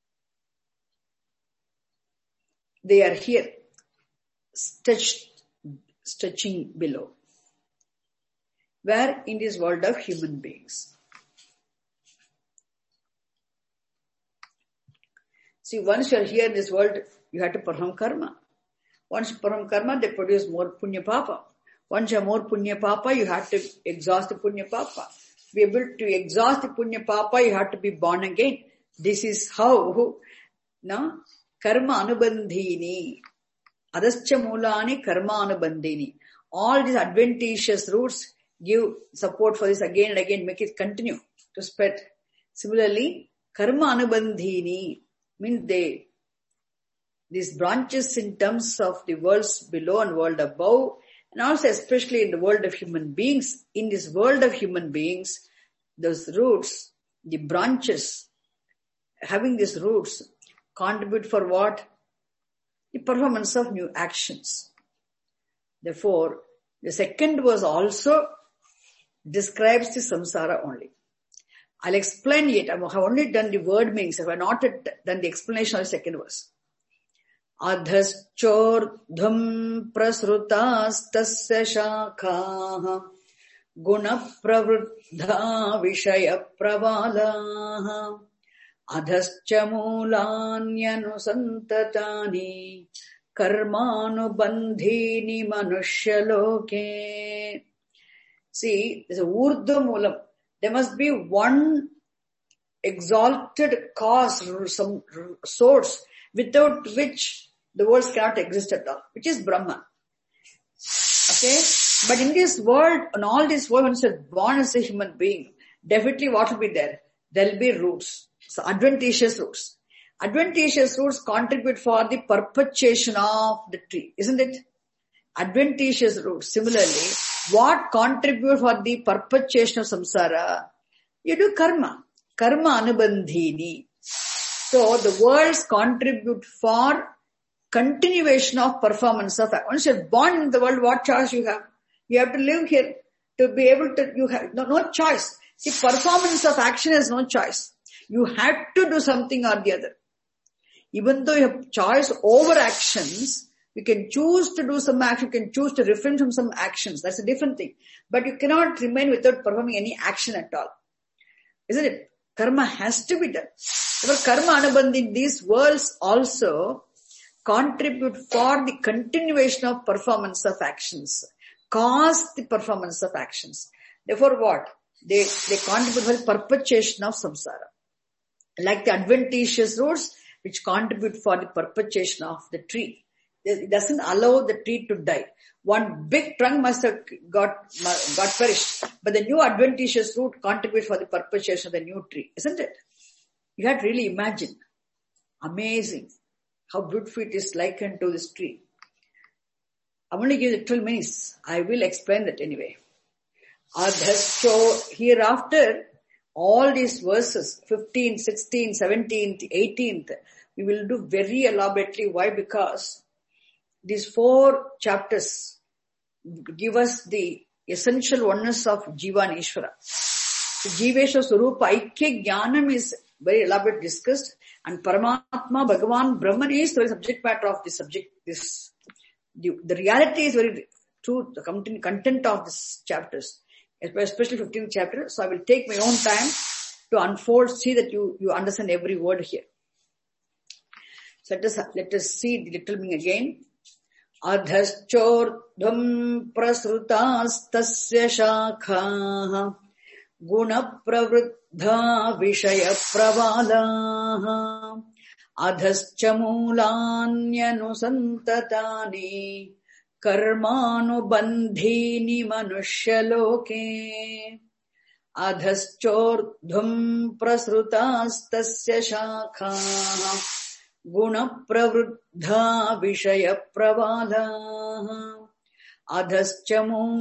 They are here, stretched, stretching below. Where? In this world of human beings. See, once you are here in this world, you have to perform karma. Once you perform karma, they produce more punya papa. Once you have more punya papa, you have to exhaust the punya papa. To be able to exhaust the punya papa, you have to be born again. This is how, no? Karma anubandhini. Adhascha mulani karma anubandhini. All these adventitious roots give support for this again and again, make it continue to spread. Similarly, karma anubandhini means they, these branches in terms of the worlds below and world above, and also especially in the world of human beings. In this world of human beings, those roots, the branches, having these roots, contribute for what? The performance of new actions. Therefore, the second verse also describes the samsara only. I'll explain it. I have only done the word meanings. I have not done the explanation of the second verse. Adhaschordham prasrutas tasya shakha guna pravruddha vishaya pravala adhascha mulanyanusantatani karmanubandhini manushya-loke. See, there's a urdhva moolam. There must be one exalted cause, some source, without which the worlds cannot exist at all, which is Brahman. Okay? But in this world, in all this world, once you're born as a human being, definitely what will be there? There will be roots. So adventitious roots. Adventitious roots contribute for the perpetuation of the tree, isn't it? Adventitious roots. Similarly, what contribute for the perpetuation of samsara? You do karma. Karma anubandhini. So the worlds contribute for continuation of performance of act. Once you're born in the world, what choice you have? You have to live here to be able to, you have no, no choice. See, performance of action has no choice. You have to do something or the other. Even though you have choice over actions, You can choose to do some action, you can choose to refrain from some actions. That's a different thing. But you cannot remain without performing any action at all. Isn't it? Karma has to be done. Therefore, karma anubandhi in these worlds also contribute for the continuation of performance of actions. Cause the performance of actions. Therefore what? They, they contribute for the perpetuation of samsara. Like the adventitious roots which contribute for the perpetuation of the tree. It doesn't allow the tree to die. One big trunk must have got, got perished. But the new adventitious root contributes for the perpetuation of the new tree. Isn't it? You have to really imagine. Amazing. How beautiful it is likened to this tree. I'm only giving it twelve minutes. I will explain that anyway. Adhascho, hereafter, all these verses, fifteenth, sixteenth, seventeenth, eighteenth, we will do very elaborately. Why? Because these four chapters give us the essential oneness of Jiva and Ishvara. The Jivesha Swarupa Aikya Jnanam is very elaborate discussed, and Paramatma, Bhagavan, Brahman is the subject matter of this subject. This the, the reality is very true, the content of these chapters, especially fifteenth chapter. So I will take my own time to unfold, see that you, you understand every word here. So let us, let us see the little meaning again. Adhaschordham prasrutastasya shakhaha guna pravruddha vishaya pravalaha adhascha mulanyanusantatani karmanubandhini manushaloke adhaschordham prasrutastasya shakhaha guna pravruddha vishaya pravalaha adhascha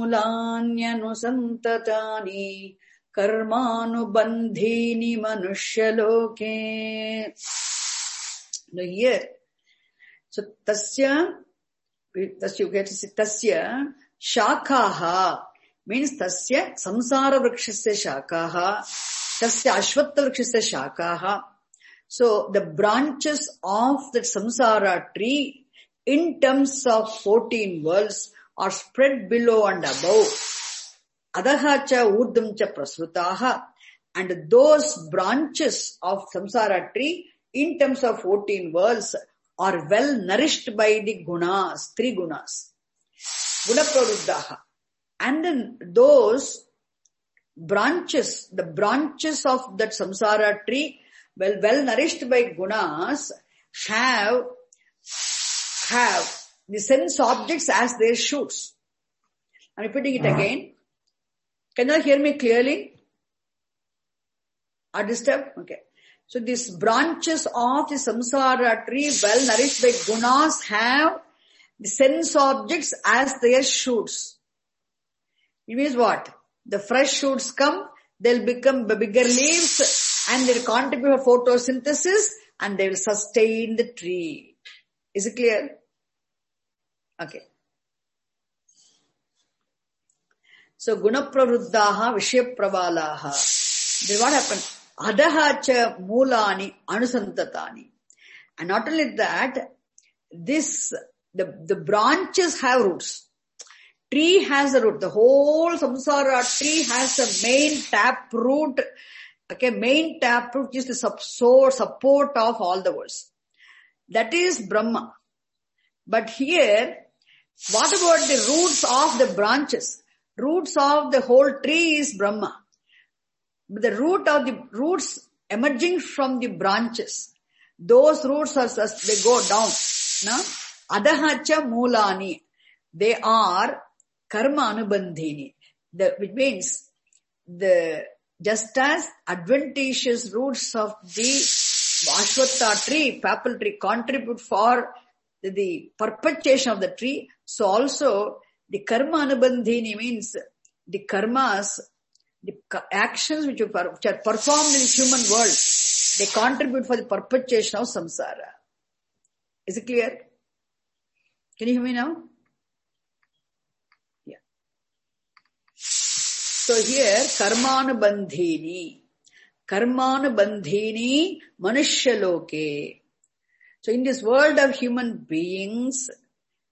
mulanyanusantatani karmanubandhini manushaloke. Now here, so tasya, tasya you get to see tasya shakaha means tasya samsara vrikshasya shakaha, tasya ashwatta vrikshasya shakaha. So the branches of the samsara tree in terms of fourteen worlds are spread below and above. Adahacha urdhamcha prasrutaha, and those branches of samsara tree in terms of fourteen worlds are well nourished by the gunas, three gunas. Guna pravruddhaha. And then those branches, the branches of that samsara tree, well, well nourished by gunas, have, have the sense objects as their shoots. I'm repeating it again. Can you hear me clearly? Are disturbed? Okay. So these branches of the samsara tree, well nourished by gunas, have the sense objects as their shoots. It means what? The fresh shoots come, they'll become bigger leaves, and they'll contribute for photosynthesis, and they will sustain the tree. Is it clear? Okay. So guna pravruddhaha vishya pravalaha. Then what happened? Adahacha mulani anusantatani. And not only that, this, the, the branches have roots. Tree has a root. The whole samsara tree has a main tap root. Okay, main tap root is the support, support of all the worlds. That is Brahma. But here, what about the roots of the branches? Roots of the whole tree is Brahma. But the root of the roots emerging from the branches, those roots are, they go down. No? Adahacha mulani. They are karma anubandhini. The, which means the, just as adventitious roots of the ashwatta tree, papal tree contribute for the, the perpetuation of the tree, so also the karma anubandhini means the karmas, the actions which are, which are performed in the human world, they contribute for the perpetuation of samsara. Is it clear? Can you hear me now? Yeah. So here, karmanubandhini.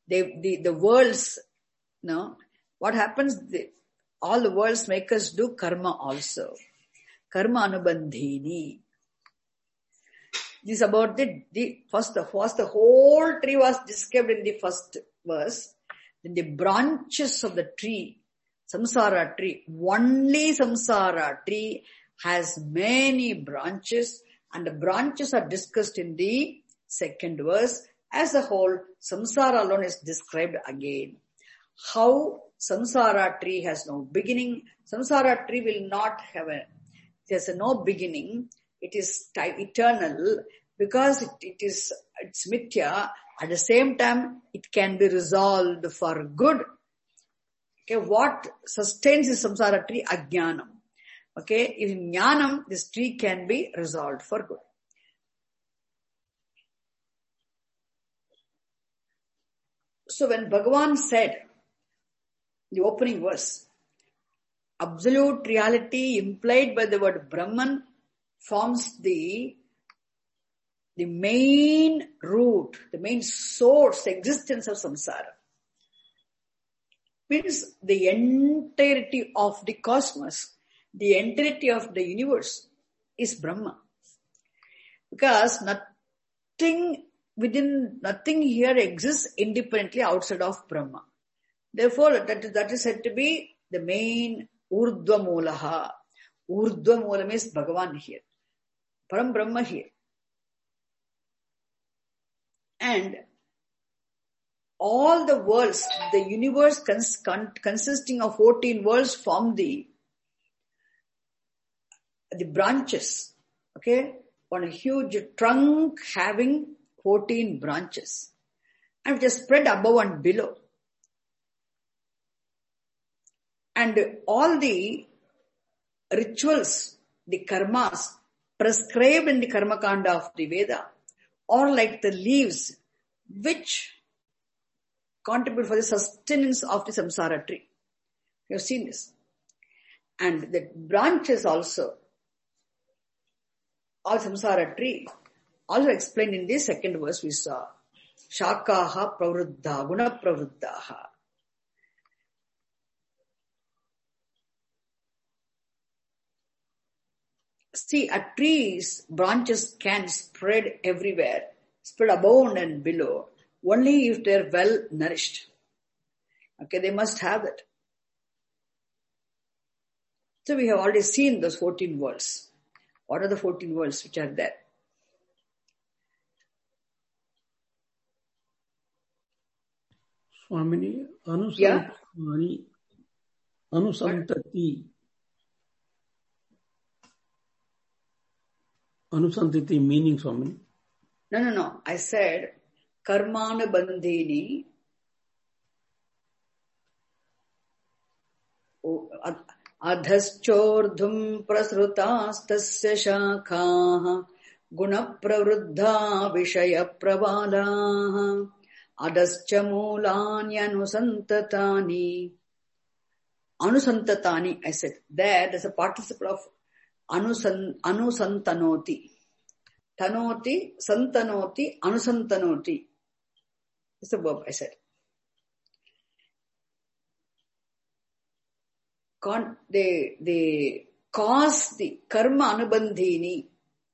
they, the, the worlds, you know, what happens, the, all the worlds make us do karma also. Karma anubandhini. This is about the, the first, the first, the whole tree was described in the first verse. Then the branches of the tree, samsara tree, only samsara tree has many branches, and the branches are discussed in the second verse. As a whole, samsara alone is described again. How samsara tree has no beginning. Samsara tree will not have a, there's a no beginning. It is eternal because it, it is, it's mithya. At the same time, it can be resolved for good. Okay, what sustains the samsara tree? Ajnanam. Okay, in jnanam, this tree can be resolved for good. So when Bhagavan said, the opening verse, absolute reality implied by the word Brahman forms the, the main root, the main source, existence of samsara. Means the entirety of the cosmos, the entirety of the universe is Brahma. Because nothing within, nothing here exists independently outside of Brahma. Therefore, that is, that is said to be the main Urdhva Mulaha. Urdhva Mula means Bhagavan here. Param Brahma here. And all the worlds, the universe cons- con- consisting of fourteen worlds form the, the branches. Okay? On a huge trunk having fourteen branches. And it is spread above and below. And all the rituals, the karmas prescribed in the karma kanda of the Veda are like the leaves which contribute for the sustenance of the samsara tree. You have seen this. And the branches also of samsara tree also explained in the second verse we saw. Shakaha pravruddha, guna pravruddhaha. See, a tree's branches can spread everywhere, spread above and below, only if they are well nourished. Okay, they must have it. So we have already seen those fourteen worlds. What are the fourteen worlds which are there? Swamini, Anusantati, yeah? Anusantati. Anusantati meaning, Swamini? No, no, no. I said, Karmana Bandhini. Adhaschordhum prasrutastasya shakhaha guna pravruddha vishaya pravalaha adascha mulani anusantatani. Anusantatani, I said. There, there's a participle of anusan, anusantanoti. Tanoti, santanoti, anusantanoti. It's a verb, I said. Con, they, they cause the karma anubandhini.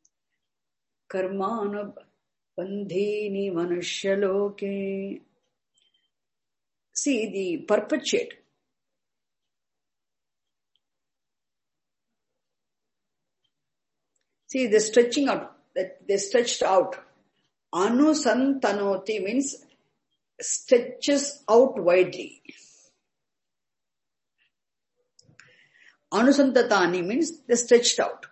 Karma anubandhini manushaloke. See, the perpetuate. See, the stretching out, that they stretched out. Anusantanoti means stretches out widely. Anusantatani means they stretched out.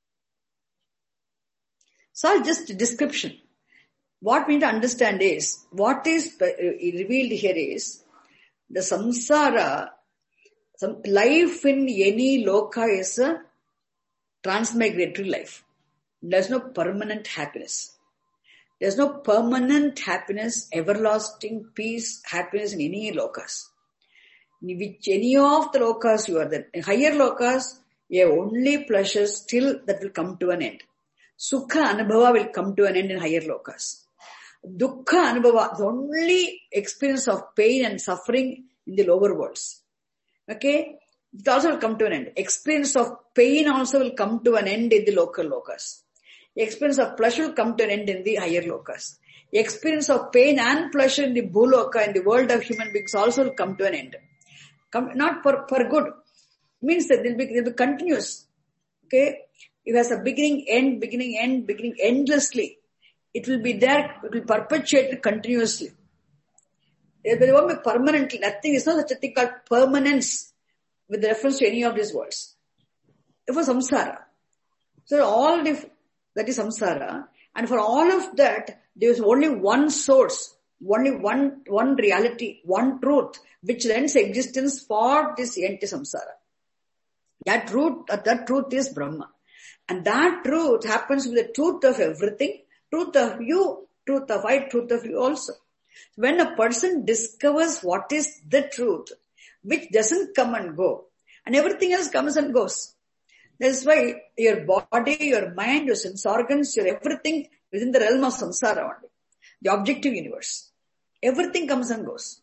So just a description. What we need to understand is, what is revealed here is, the samsara, some life in any loka is a transmigratory life. There's no permanent happiness. There's no permanent happiness, everlasting peace, happiness in any lokas. In which any of the lokas you are there. In higher lokas, you have only pleasures till that will come to an end. Sukha anubhava will come to an end in higher lokas. Dukkha anubhava, the only experience of pain and suffering in the lower worlds. Okay? It also will come to an end. Experience of pain also will come to an end in the local lokas. Experience of pleasure will come to an end in the higher lokas. Experience of pain and pleasure in the bhuloka, in the world of human beings, also will come to an end. Come, not for, for good. It means that they'll be, they'll be continuous. Okay? It has a beginning, end, beginning, end, beginning endlessly. It will be there, it will perpetuate continuously. There won't be permanently, nothing, is not such a thing called permanence with reference to any of these words. It was samsara. So all the, that is samsara, and for all of that, there is only one source, only one, one reality, one truth, which lends existence for this entity samsara. That truth, that truth is Brahma. And that truth happens with the truth of everything, truth of you, truth of I, truth of you also. When a person discovers what is the truth, which doesn't come and go, and everything else comes and goes. That's why your body, your mind, your sense organs, your everything within the realm of samsara only. The objective universe. Everything comes and goes.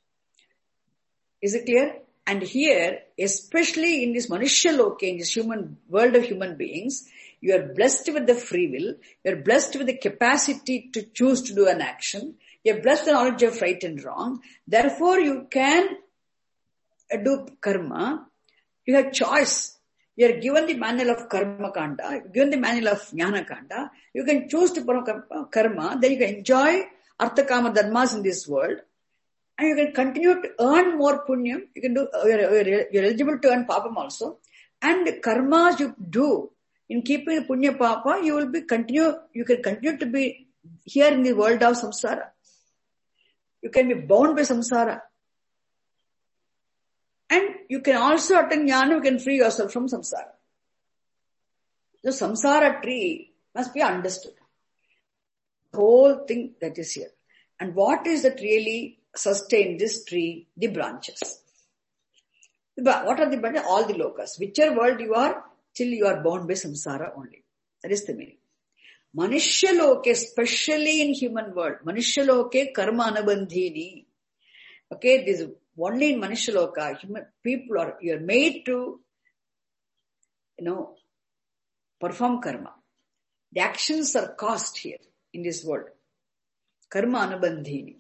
Is it clear? And here, especially in this Manushya Loka, in this human world of human beings, you are blessed with the free will, you are blessed with the capacity to choose to do an action, you are blessed with the knowledge of right and wrong, therefore you can do karma, you have choice. You are given the manual of karma kanda, given the manual of jnana kanda, you can choose to perform karma, then you can enjoy artha kama dharmas in this world, and you can continue to earn more punyam. You can do, you're, you're, you're eligible to earn papam also. And the karmas you do, in keeping the punya papa, you will be continue, you can continue to be here in the world of samsara. You can be bound by samsara. And you can also attain jnana, you can free yourself from samsara. The samsara tree must be understood. The whole thing that is here. And what is that really sustain this tree? The branches. What are the branches? All the lokas. Whichever world you are, till you are bound by samsara only. That is the meaning. Manushya Loke, especially in human world. Manushya Loke karma anubandhini. Okay, this is only in Manushya Loka. Human people are, you are made to, you know, perform karma. The actions are caused here in this world. Karma anubandhini.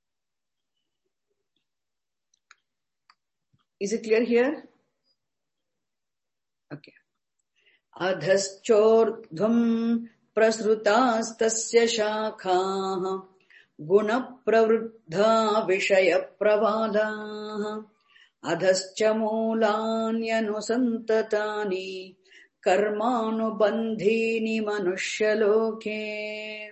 Is it clear here? Okay. Adhaschordhvam prasrutastasya shakhaha guna pravruddha vishaya pravalaha adhascha mulanyanu karmanubandhini manushya loke.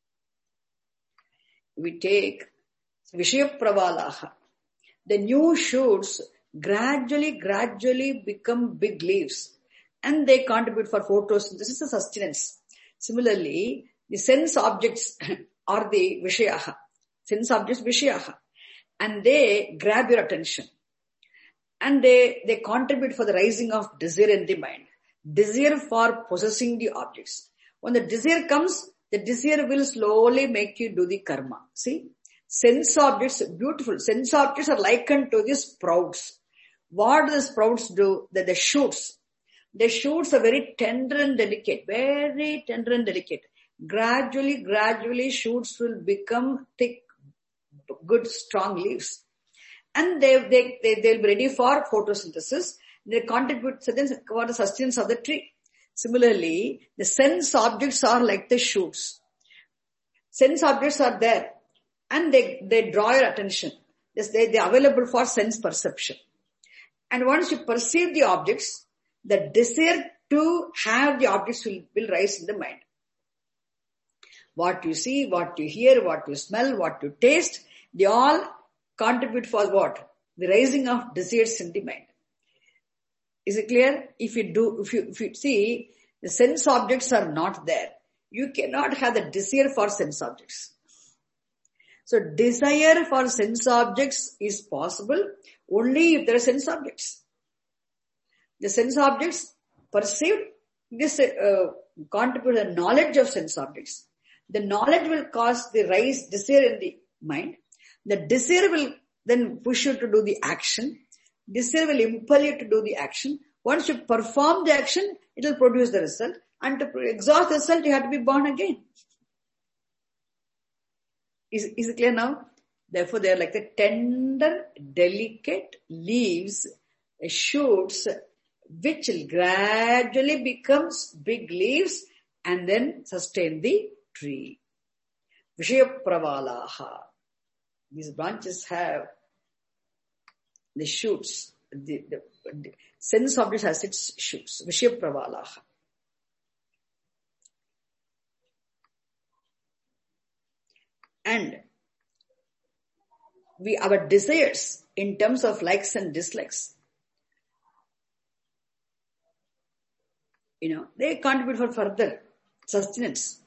We take vishaya pravalaha. The new shoots gradually, gradually become big leaves, and they contribute for photosynthesis and sustenance. Similarly, the sense objects are the vishayaha, sense objects vishayaha, and they grab your attention, and they, they contribute for the rising of desire in the mind, desire for possessing the objects. When the desire comes, the desire will slowly make you do the karma. See, sense objects, beautiful, sense objects are likened to the sprouts. What do the sprouts do? That the shoots. The shoots are very tender and delicate, very tender and delicate. Gradually, gradually shoots will become thick, good, strong leaves. And they, they, they, they'll be ready for photosynthesis. They contribute for the sustenance of the tree. Similarly, the sense objects are like the shoots. Sense objects are there and they, they draw your attention. They, they are available for sense perception. And once you perceive the objects, the desire to have the objects will, will rise in the mind. What you see, what you hear, what you smell, what you taste, they all contribute for what? The rising of desires in the mind. Is it clear? If you do, if you, if you see, the sense objects are not there, you cannot have the desire for sense objects. So desire for sense objects is possible only if there are sense objects. The sense objects perceived, this uh, contribute the knowledge of sense objects. The knowledge will cause the rise, desire in the mind. The desire will then push you to do the action. Desire will impel you to do the action. Once you perform the action, it will produce the result. And to exhaust the result, you have to be born again. Is, is it clear now? Therefore, they are like the tender, delicate leaves, shoots, which will gradually becomes big leaves and then sustain the tree. Vishaya pravalaha. These branches have the shoots. The, the, the sense object has its shoots. Vishaya pravalaha. And we, our desires in terms of likes and dislikes, you know, they contribute for further sustenance.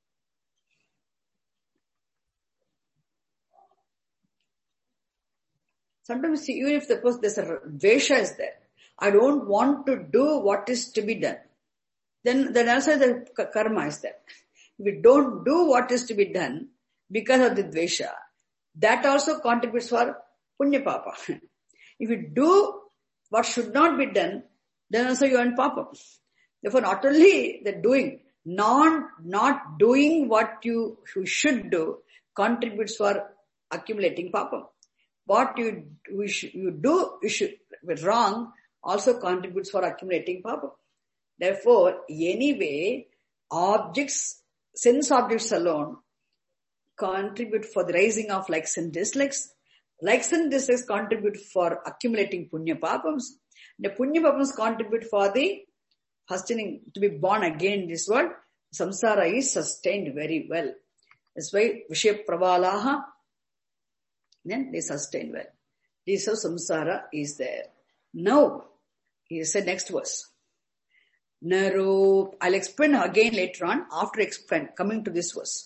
Sometimes, even if suppose there's a dvesha is there, I don't want to do what is to be done, then, then also the karma is there. If we don't do what is to be done because of the dvesha, that also contributes for punya papa. If you do what should not be done, then also you earn papa. Therefore, not only the doing, non, not doing what you, you should do contributes for accumulating papa. What you, we should, you do you should, wrong also contributes for accumulating papa. Therefore, anyway, objects, sense objects alone contribute for the rising of likes and dislikes. Likes and dislikes contribute for accumulating punya papams. The punya papams contribute for the sustaining, to be born again in this world. Samsara is sustained very well. That's why Vishaya Pravalaha, then they sustain well. This is how samsara is there. Now, he said next verse. Narup, I'll explain again later on after explain, coming to this verse.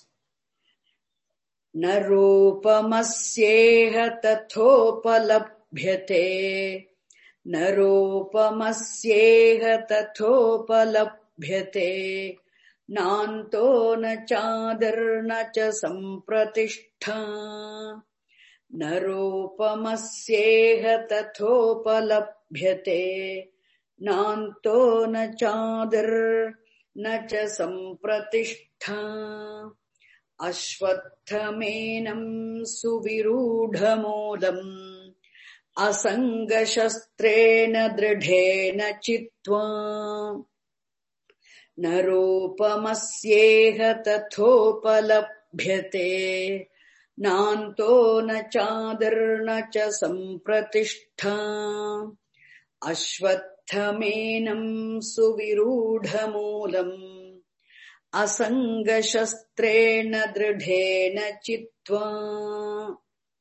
Narupamasyeha tathopalabhyate. Narupamasyeha tathopalabhyate. Nanto na chadar na cha sampratishtha. Narupamasyeha tathopalabhyate. Nanto na chadar na cha sampratishtha. Ashvattamenam suvirudhamolam asangashastrena dridhena chitva. Narupamasyeha tathopalabhyate. Nanto na chadar na cha sampratishtha. Ashvattamenam suvirudhamolam asangashastrena dridhena chitva.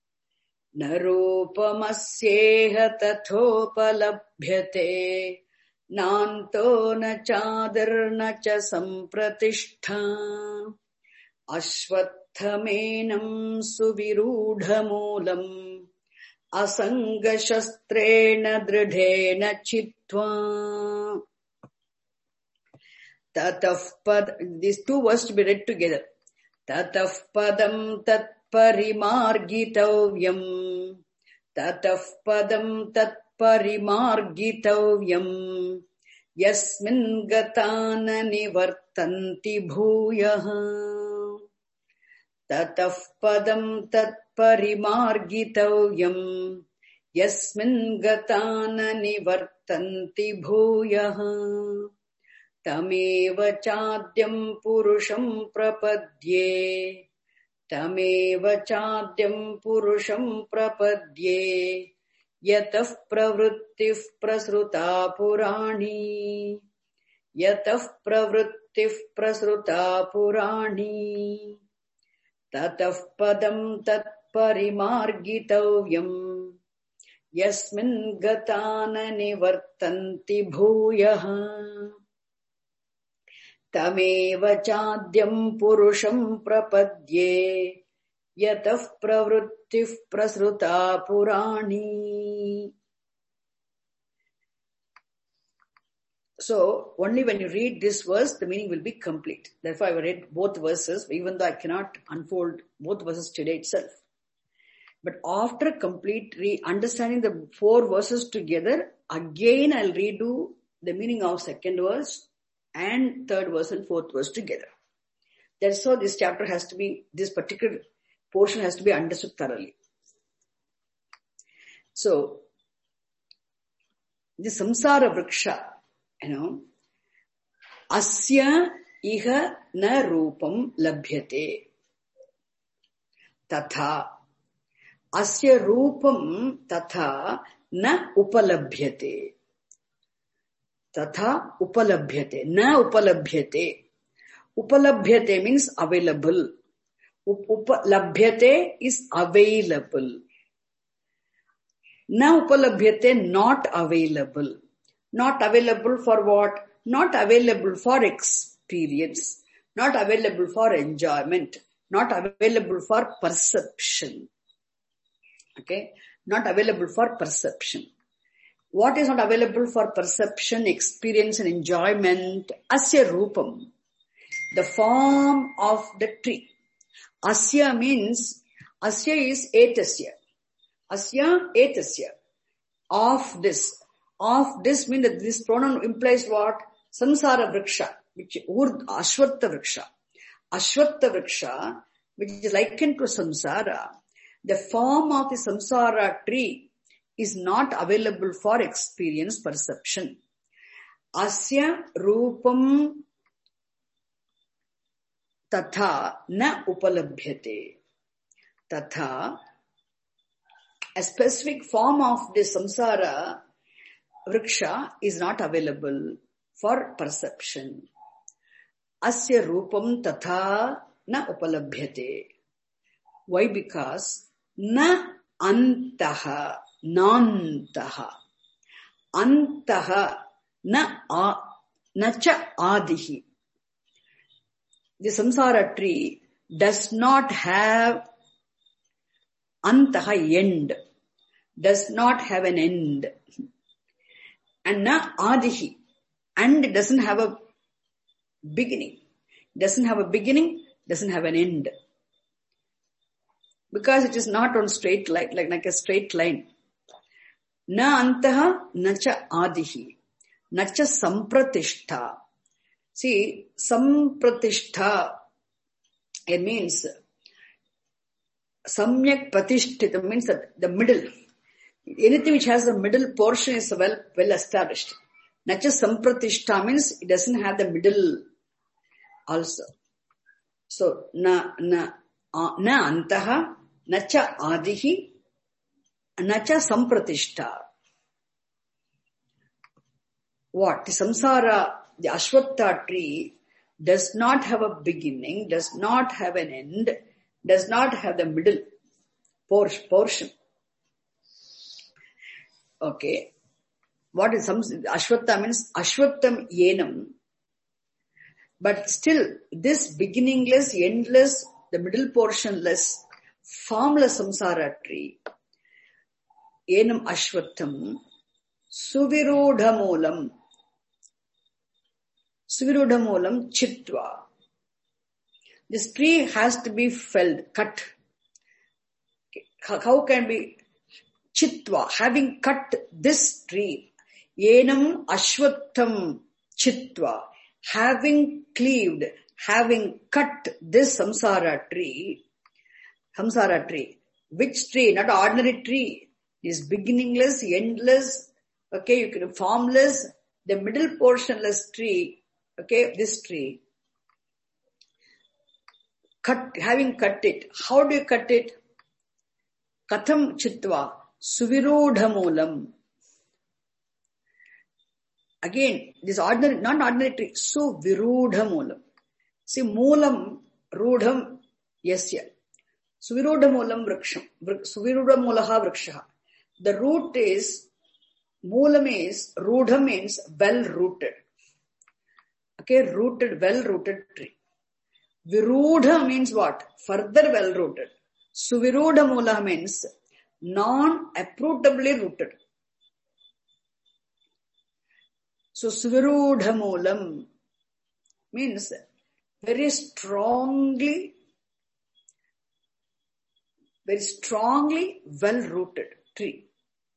Narupamasyeha tathopalabhyate. Nanto na chadar na cha sampratishtha. Ashvattamenam suvirudhamolam asangashastrena dridhena chitva. Tataf pad, these two words to be read together. Tataf padam tat parimargitavyam. Tataf padam tat parimargitavyam. Yasmin gatana nivartanti bhuyaha. Tataf padam tat parimargitavyam. Yasmin gatana nivartanti bhuyaha. Tameva chadyam purusham prapadye. Tameva chadyam purusham prapadye. Yatah pravrittif prasruta purani. Yatah pravrittif prasruta purani. Tatah padam tat parimargitavyam. Yasmin gatana nivartanti bhuyaha. Tameva chadyam purusham prapadye. Yatah pravrittif prasruta purani. So only when you read this verse, the meaning will be complete. Therefore, I read both verses, even though I cannot unfold both verses today itself. But after complete re- understanding the four verses together, again I'll redo the meaning of second verse and third verse and fourth verse together. That's how this chapter has to be, this particular portion has to be understood thoroughly. So, the samsara vriksha, you know, asya iha na rupam labhyate. Tatha. Asya rupam tatha na upalabhyate. Tatha upalabhyate. Na upalabhyate. Upalabhyate means available. Upalabhyate is available. Na upalabhyate, not available. Not available for what? Not available for experience. Not available for enjoyment. Not available for perception. Okay? Not available for perception. What is not available for perception, experience and enjoyment? Asya rupam. The form of the tree. Asya means, asya is etasya. Asya etasya. Of this. Of this means that this pronoun implies what? Samsara vriksha, which urd ashwatta vriksha. Ashwatta vriksha, which is likened to samsara. The form of the samsara tree is not available for experience, perception. Asya rupam tatha na upalabhyate. Tatha, a specific form of the samsara vriksha is not available for perception. Asya rupam tatha na upalabhyate. Why? Because na antaha, nantaha. Antaha na a, na cha adihi. The samsara tree does not have antaha, end. Does not have an end. And na adihi. And it doesn't have a beginning. Doesn't have a beginning, doesn't have an end. Because it is not on straight line, like, like a straight line. Na antaha, na cha adihi. Na cha sampratishta. See, sampratishta, it means samyak pratishtita, means that the middle. Anything which has the middle portion is well, well established. Nacha sampratishta means it doesn't have the middle also. So, na, na, uh, na antaha, nacha adihi, nacha sampratishta. What? The samsara, the ashwatta tree does not have a beginning, does not have an end, does not have the middle portion. Okay. What is some, ashwatta means ashwattam yenam. But still, this beginningless, endless, the middle portionless, formless samsara tree, yenam ashwattam, suvirudhamulam, suvirudhamulam chitva. This tree has to be felled, cut. How can be chitva, having cut this tree, yenam ashwattam chitva, having cleaved, having cut this samsara tree, samsara tree. Which tree? Not ordinary tree. It is beginningless, endless, okay, you can formless, the middle portionless tree, okay, this tree. Cut, having cut it. How do you cut it? Katham chitva, suvirudhamulam. Again, this ordinary, not ordinary tree, so virudhamulam. See, moolam, rudham, yasya. Suvirudhamulam vriksham, suvirudhamulaha vrikshaha. The root is, moolam is, rudha means well rooted. Okay, rooted, well rooted tree. Virudha means what? Further well rooted. Suvirudhamula means non-uprootably rooted. So Svirudha Moolam means very strongly, very strongly well-rooted tree.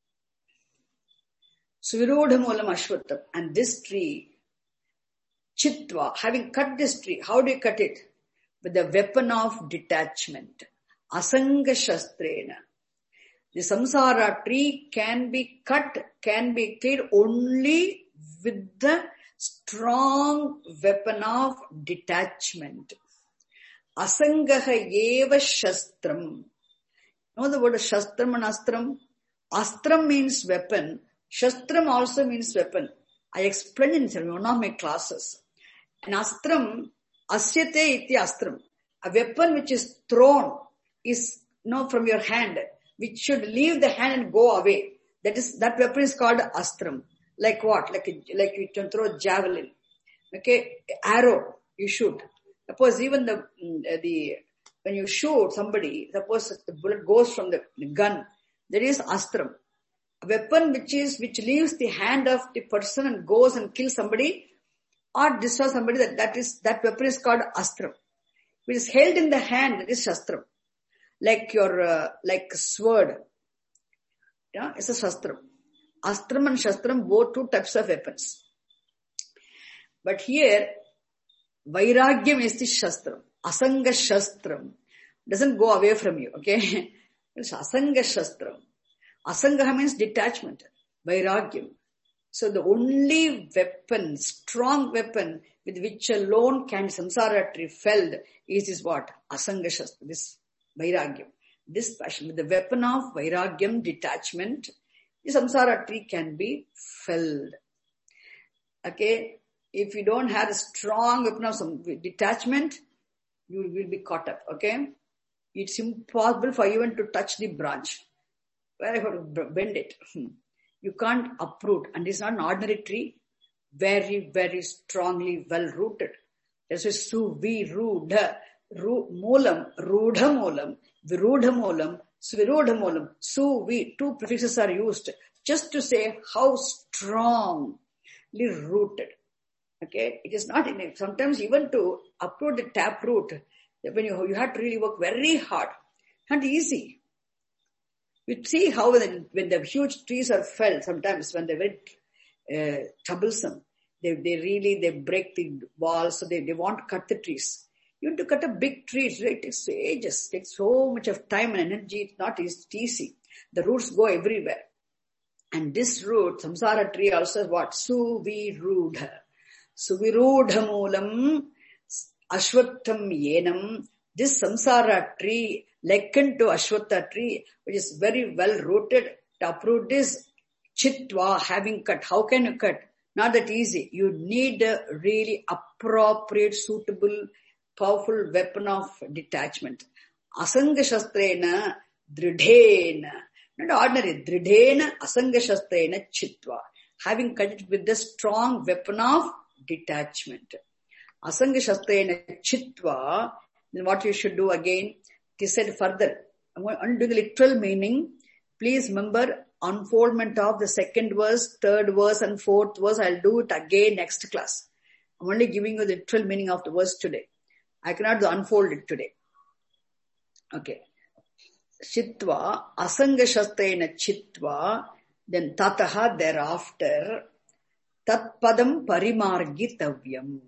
Svirudha Moolam Ashwattham. And this tree, Chitva, having cut this tree, how do you cut it? With the weapon of detachment. Asanga Shastrena. The samsara tree can be cut, can be cleared only with the strong weapon of detachment. Asangaha eva shastram. You know the word shastram and astram? Astram means weapon. Shastram also means weapon. I explained in one of my classes. An astram, asyate iti astram. A weapon which is thrown is, you know, from your hand, which should leave the hand and go away. That is, that weapon is called astram. Like what? Like a, like you can throw a javelin. Okay, arrow you shoot. Suppose even the the when you shoot somebody, suppose the bullet goes from the, the gun. That is astram. A weapon which is which leaves the hand of the person and goes and kills somebody or destroys somebody. That that is that weapon is called astram. It is held in the hand. That is shastram. Like your uh, like sword. Yeah, it's a shastram. Astram and shastram, both two types of weapons. But here, vairagyam is the shastram. Asanga shastram. Doesn't go away from you, okay? It's asanga shastram. Asanga means detachment. Vairagyam. So the only weapon, strong weapon, with which alone can samsara tree felled is this what? Asanga shastram. This vairagyam. This passion, with the weapon of vairagyam, detachment, the samsara tree can be felled. Okay? If you don't have a strong weapon of some detachment, you will be caught up. Okay? It's impossible for even to touch the branch. Where I have to bend it. You can't uproot. And it's not an ordinary tree. Very, very strongly well rooted. That's why Suvirudha. Moolam, Rudha Moolam, Virudha Moolam, Svirudha Moolam, Suvi, two prefixes are used just to say how strongly rooted. Okay, it is not in it. Sometimes even to uproot the taproot, when you, you have to really work very hard, not easy. You see how when, when the huge trees are felled, sometimes when they're very uh, troublesome, they, they really, they break the walls, so they, they want to cut the trees. You want to cut a big tree, it takes ages, it takes so much of time and energy, it's not easy. The roots go everywhere. And this root, samsara tree also is what? Suvirudha. Suvirudha moolam, ashwattham yenam. This samsara tree, likened to ashwatha tree, which is very well rooted, to uproot this chitva, having cut. How can you cut? Not that easy. You need a really appropriate, suitable, powerful weapon of detachment. Asanga shastrena dridhena. Not ordinary. Dridhena asanga shastrena chitva. Having cut it with the strong weapon of detachment. Asanga shastrena chitva. Then what you should do again? It is said further. I'm going to do the literal meaning. Please remember unfoldment of the second verse, third verse and fourth verse. I'll do it again next class. I'm only giving you the literal meaning of the verse today. I cannot unfold it today. Okay. Chitva, asanga shastrena chitva, then tataha thereafter, tat padam parimargitavyam.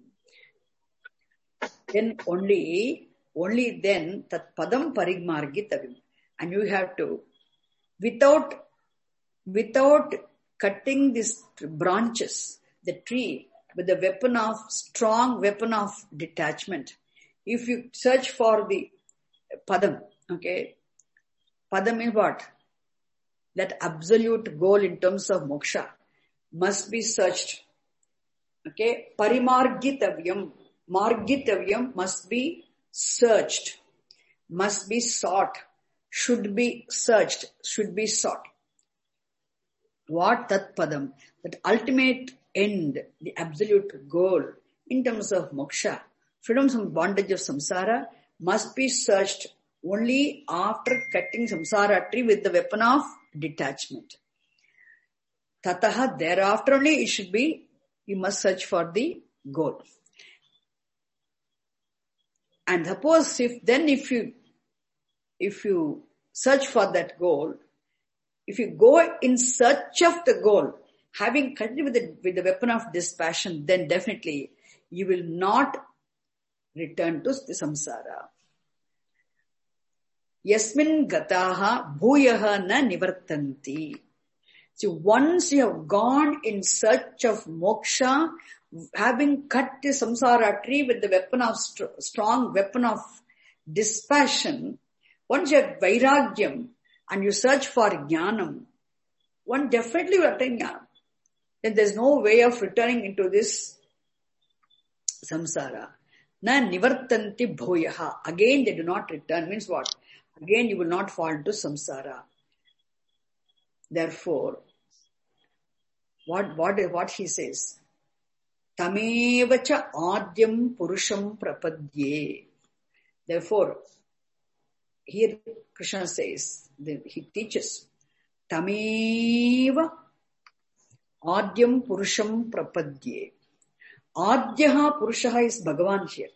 Then only, only then, tat padam parimargitavyam. And you have to, without, without cutting these branches, the tree, with the weapon of, strong weapon of detachment. If you search for the padam, okay, padam means what? That absolute goal in terms of moksha must be searched. Okay, parimargitavyam, margitavyam must be searched, must be sought, should be searched, should be sought. What tat padam? That ultimate end, the absolute goal in terms of moksha, freedom from bondage of samsara, must be searched only after cutting samsara tree with the weapon of detachment. Tataha, thereafter only it should be, you must search for the goal. And suppose if, then if you, if you search for that goal, if you go in search of the goal, having continued with the, with the weapon of dispassion, then definitely you will not return to the samsara. Yasmin gataha bhuyaha na nivartanti. So once you have gone in search of moksha, having cut the samsara tree with the weapon of st- strong weapon of dispassion, once you have vairagyam and you search for jnanam, one definitely will attain jnanam. Then there's no way of returning into this samsara. Na nivartanti bhuyaha. Again they do not return. Means what? Again you will not fall into samsara. Therefore, what, what, what he says? Tameva cha adyam purusham prapadye. Therefore, here Krishna says, he teaches, Tameva adyam purusham prapadye. Adyaha purushaha is Bhagavan here.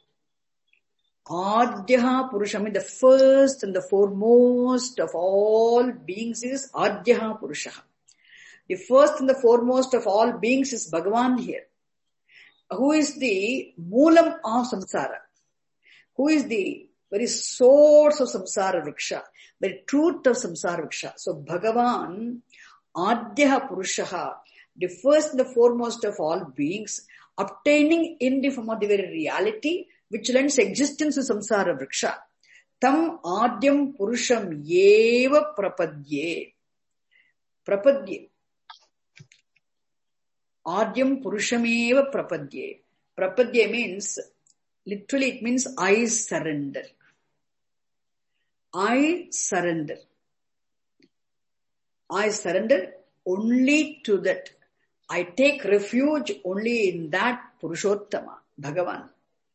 Adyaha purusha, the first and the foremost of all beings is Adyaha purushaha. The first and the foremost of all beings is Bhagavan here. Who is the moolam of samsara? Who is the very source of samsara vriksha? Very truth of samsara vriksha. So Bhagavan, Adyaha purushaha, the first and the foremost of all beings, obtaining in the form of the very reality which lends existence to samsara vriksha. Tam adyam purusham yeva prapadye. Prapadye. Adyam purushameva prapadye. Prapadye means, literally it means I surrender. I surrender. I surrender only to that. I take refuge only in that Purushottama, Bhagavan.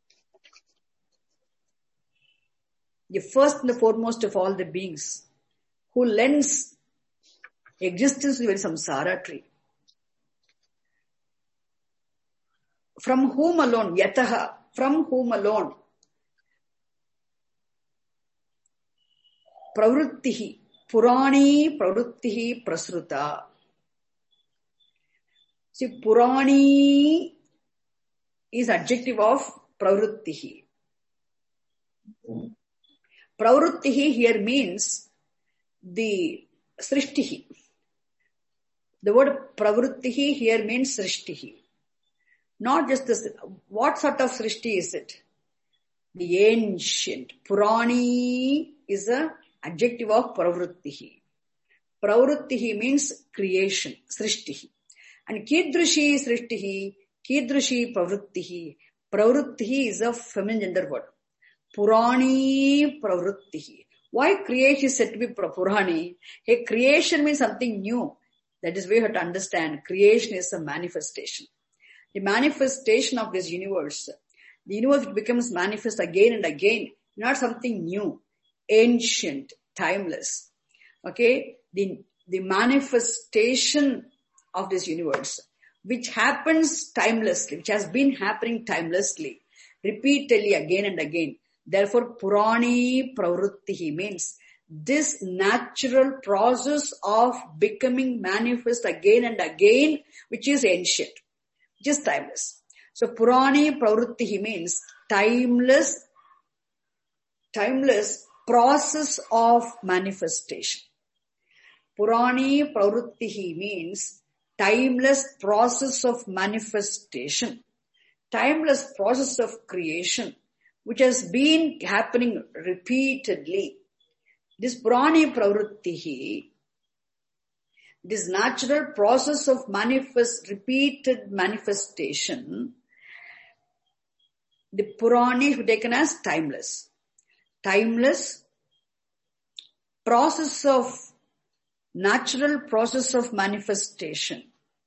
The first and the foremost of all the beings who lends existence to the very samsara tree. From whom alone? Yataha. From whom alone? Pravrittihi. Purani pravrittihi prasruta. See, Purani is adjective of pravrittihi. Pravrittihi here means the srishtihi. The word pravrittihi here means srishtihi. Not just this. What sort of srishti is it? The ancient. Purani is an adjective of pravrittihi. Pravrittihi means creation, srishtihi. And kidrushi srishtihi, kidrushi pravrittihi. Pravrittihi is a feminine gender word. Purani pravrittihi. Why creation is said to be Purani? Hey, creation means something new. That is why you have to understand. Creation is a manifestation. The manifestation of this universe. The universe becomes manifest again and again. Not something new, ancient, timeless. Okay? The, the manifestation of this universe, which happens timelessly, which has been happening timelessly, repeatedly again and again. Therefore, Purani Pravrittihi means this natural process of becoming manifest again and again, which is ancient, which is timeless. So, Purani Pravrittihi means timeless, timeless process of manifestation. Purani Pravrittihi means timeless process of manifestation, timeless process of creation, which has been happening repeatedly. This Purani Pravrittihi, this natural process of manifest, repeated manifestation, the Purani is taken as timeless. Timeless process of, natural process of manifestation.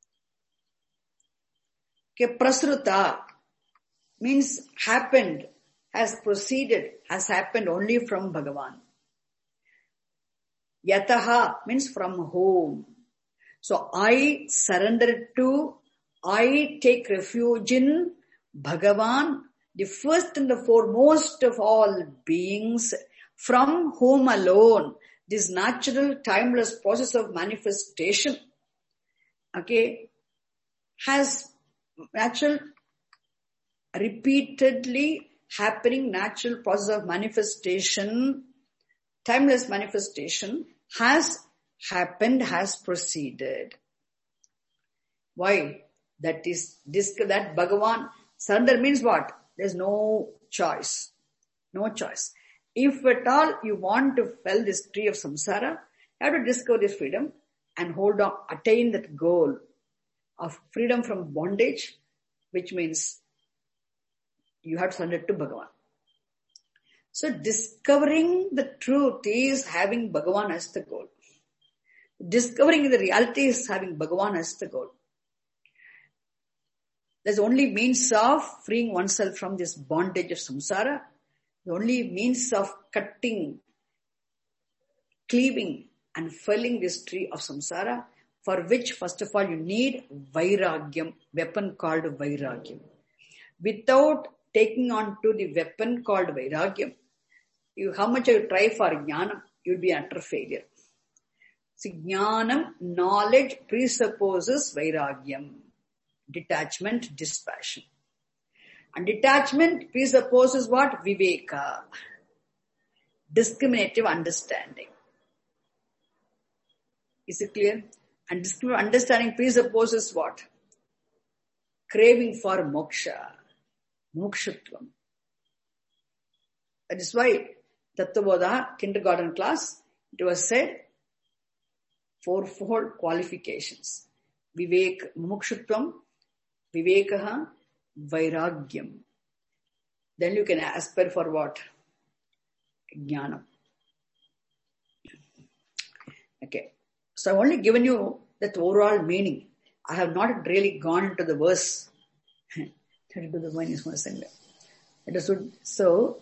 Okay, Prasruta means happened, has proceeded, has happened only from Bhagavan. Yataha means from whom. So I surrendered to I take refuge in Bhagavan, the first and the foremost of all beings, from whom alone this natural, timeless process of manifestation, okay, has natural, repeatedly happening natural process of manifestation, timeless manifestation has happened, has proceeded. Why? That is, that Bhagavan, surrender means what? There's no choice. No choice. If at all you want to fell this tree of samsara, you have to discover this freedom and hold on, attain that goal of freedom from bondage, which means you have to surrender to Bhagavan. So discovering the truth is having Bhagavan as the goal. Discovering the reality is having Bhagavan as the goal. There's only means of freeing oneself from this bondage of samsara. The only means of cutting, cleaving and felling this tree of samsara, for which first of all you need vairagyam, weapon called vairagyam. Without taking on to the weapon called vairagyam, you, how much you try for jnanam, you'll be utter failure. See, jnanam, knowledge presupposes vairagyam, detachment, dispassion. And detachment presupposes what? Viveka, discriminative understanding. Is it clear? And discriminative understanding presupposes what? Craving for moksha, mokshatvam. That is why Tattvabodha kindergarten class, it was said, fourfold qualifications. Vivek, mokshatvam, vivekaha, vairagyam. Then you can aspire for what? Jnanam. Okay. So I've only given you that overall meaning. I have not really gone into the verse. thirty-two the one is one. Understood? So,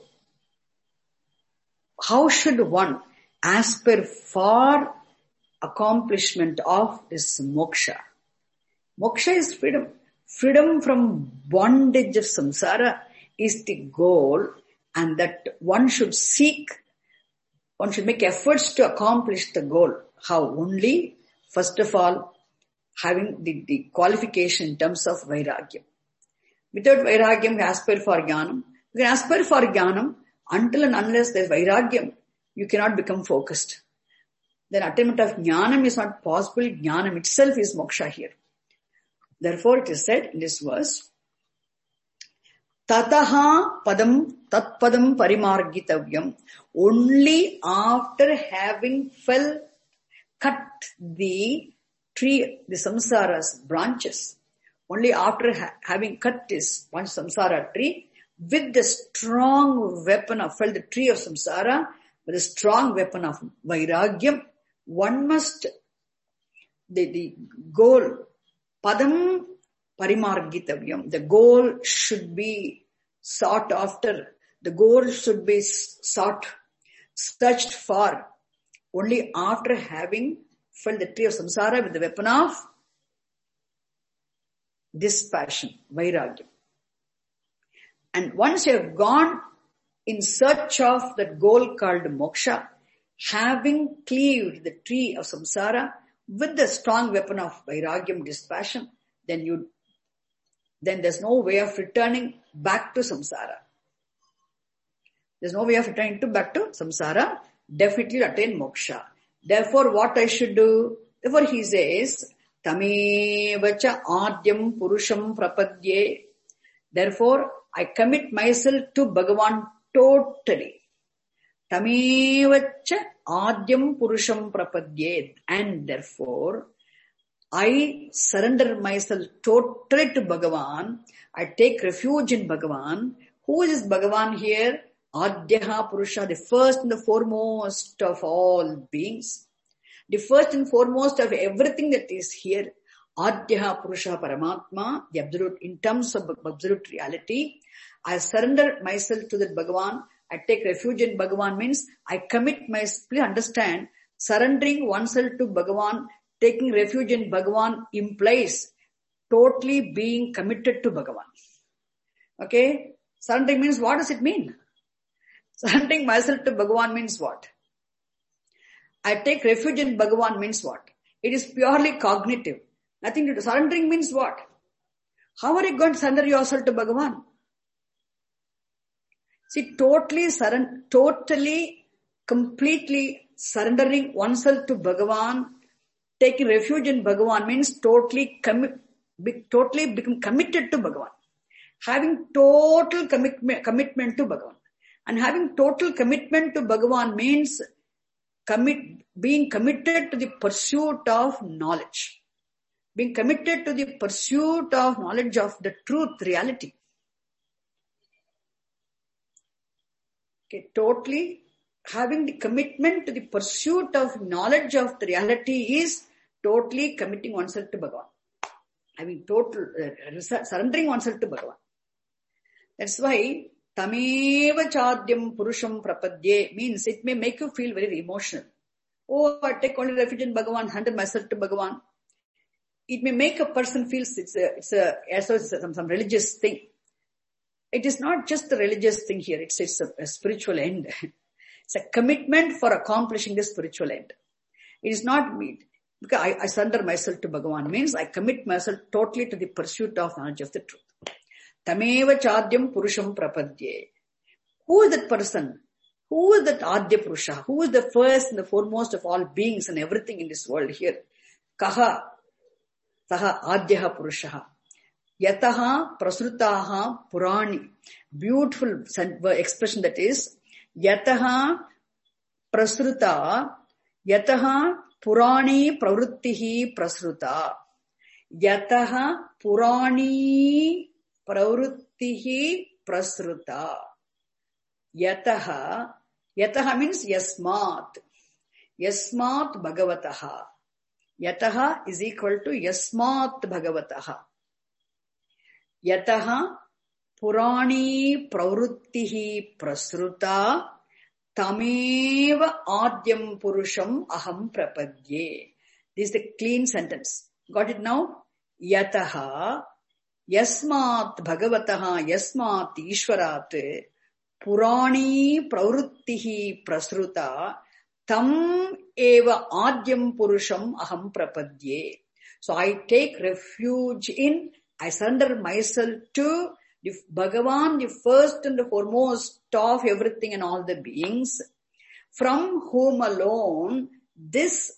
how should one aspire for accomplishment of this moksha? Moksha is freedom. Freedom from bondage of samsara is the goal, and that one should seek, one should make efforts to accomplish the goal. How? Only, first of all, having the, the qualification in terms of vairagyam. Without vairagyam, you aspire for jnanam. You can aspire for jnanam until and unless there is vairagyam, you cannot become focused. Then attainment of jnanam is not possible. Jnanam itself is moksha here. Therefore, it is said in this verse, Tataha padam tatpadam parimargitavyam. Only after having fell, cut the tree, the samsara's branches, only after ha- having cut this one samsara tree, with the strong weapon of, fell the tree of samsara, with the strong weapon of vairagyam, one must, the, the goal, padam parimargitavyam, the goal should be sought after, the goal should be sought, searched for, only after having felled the tree of samsara with the weapon of dispassion, vairagyam. And once you have gone in search of that goal called moksha, having cleaved the tree of samsara with the strong weapon of vairagyam, dispassion, then you, then there's no way of returning back to samsara. There's no way of returning to back to samsara. Definitely attain moksha. Therefore, what I should do? Therefore, he says, Tamevacha adyam purusham prapadye. Therefore, I commit myself to Bhagavan totally. Tamevacha adyam purusham prapadye. And therefore, I surrender myself totally to Bhagavan. I take refuge in Bhagavan. Who is Bhagavan here? Adyaha Purusha, the first and the foremost of all beings. The first and foremost of everything that is here. Adyaha Purusha Paramatma, the absolute, in terms of absolute reality. I surrender myself to that Bhagavan. I take refuge in Bhagavan means I commit myself. Please understand, surrendering oneself to Bhagavan, taking refuge in Bhagavan implies totally being committed to Bhagavan. Okay? Surrendering means, what does it mean? Surrendering myself to Bhagavan means what? I take refuge in Bhagavan means what? It is purely cognitive. Nothing to do. Surrendering means what? How are you going to surrender yourself to Bhagavan? See, totally surrender, totally, completely surrendering oneself to Bhagavan, taking refuge in Bhagavan means totally commit, be, totally become committed to Bhagavan. Having total commitment, commitment to Bhagavan. And having total commitment to Bhagavan means commit, being committed to the pursuit of knowledge. Being committed to the pursuit of knowledge of the truth, reality. Okay, totally having the commitment to the pursuit of knowledge of the reality is totally committing oneself to Bhagavan. Having total, uh, surrendering oneself to Bhagavan. That's why Tameva Chadyam Purusham Prapadye means it may make you feel very emotional. Oh, I take only refuge in Bhagavan, hand myself to Bhagavan. It may make a person feel it's a, it's a, it's a some, some religious thing. It is not just a religious thing here. It's, it's a, a spiritual end. It's a commitment for accomplishing the spiritual end. It is not me. Because I, I surrender myself to Bhagavan means I commit myself totally to the pursuit of knowledge of the truth. Tameva Chadyam Purusham Prapadye. Who is that person? Who is that Adya Purusha? Who is the first and the foremost of all beings and everything in this world here? Kaha Taha Adyaha Purushaha. Yataha Prasrutaha Purani. Beautiful expression that is. Yataha Prasruta. Yataha Purani Pravrittihi Prasruta. Yataha Purani Pravrittihi Prasruta. Yataha. Yataha means Yasmat. Yasmat Bhagavataha. Yataha is equal to Yasmat Bhagavataha. Yataha Purani Pravrittihi Prasruta Tameva Adyam Purusham Aham Prapadye. This is the clean sentence. Got it now? Yataha Yasmat Bhagavataha Yasmat Ishwarat Purani Pravrittihi Prasruta Tam Eva Adyam Purusham Aham Prapadye. So I take refuge in, I surrender myself to the Bhagavan, the first and the foremost of everything and all the beings, from whom alone this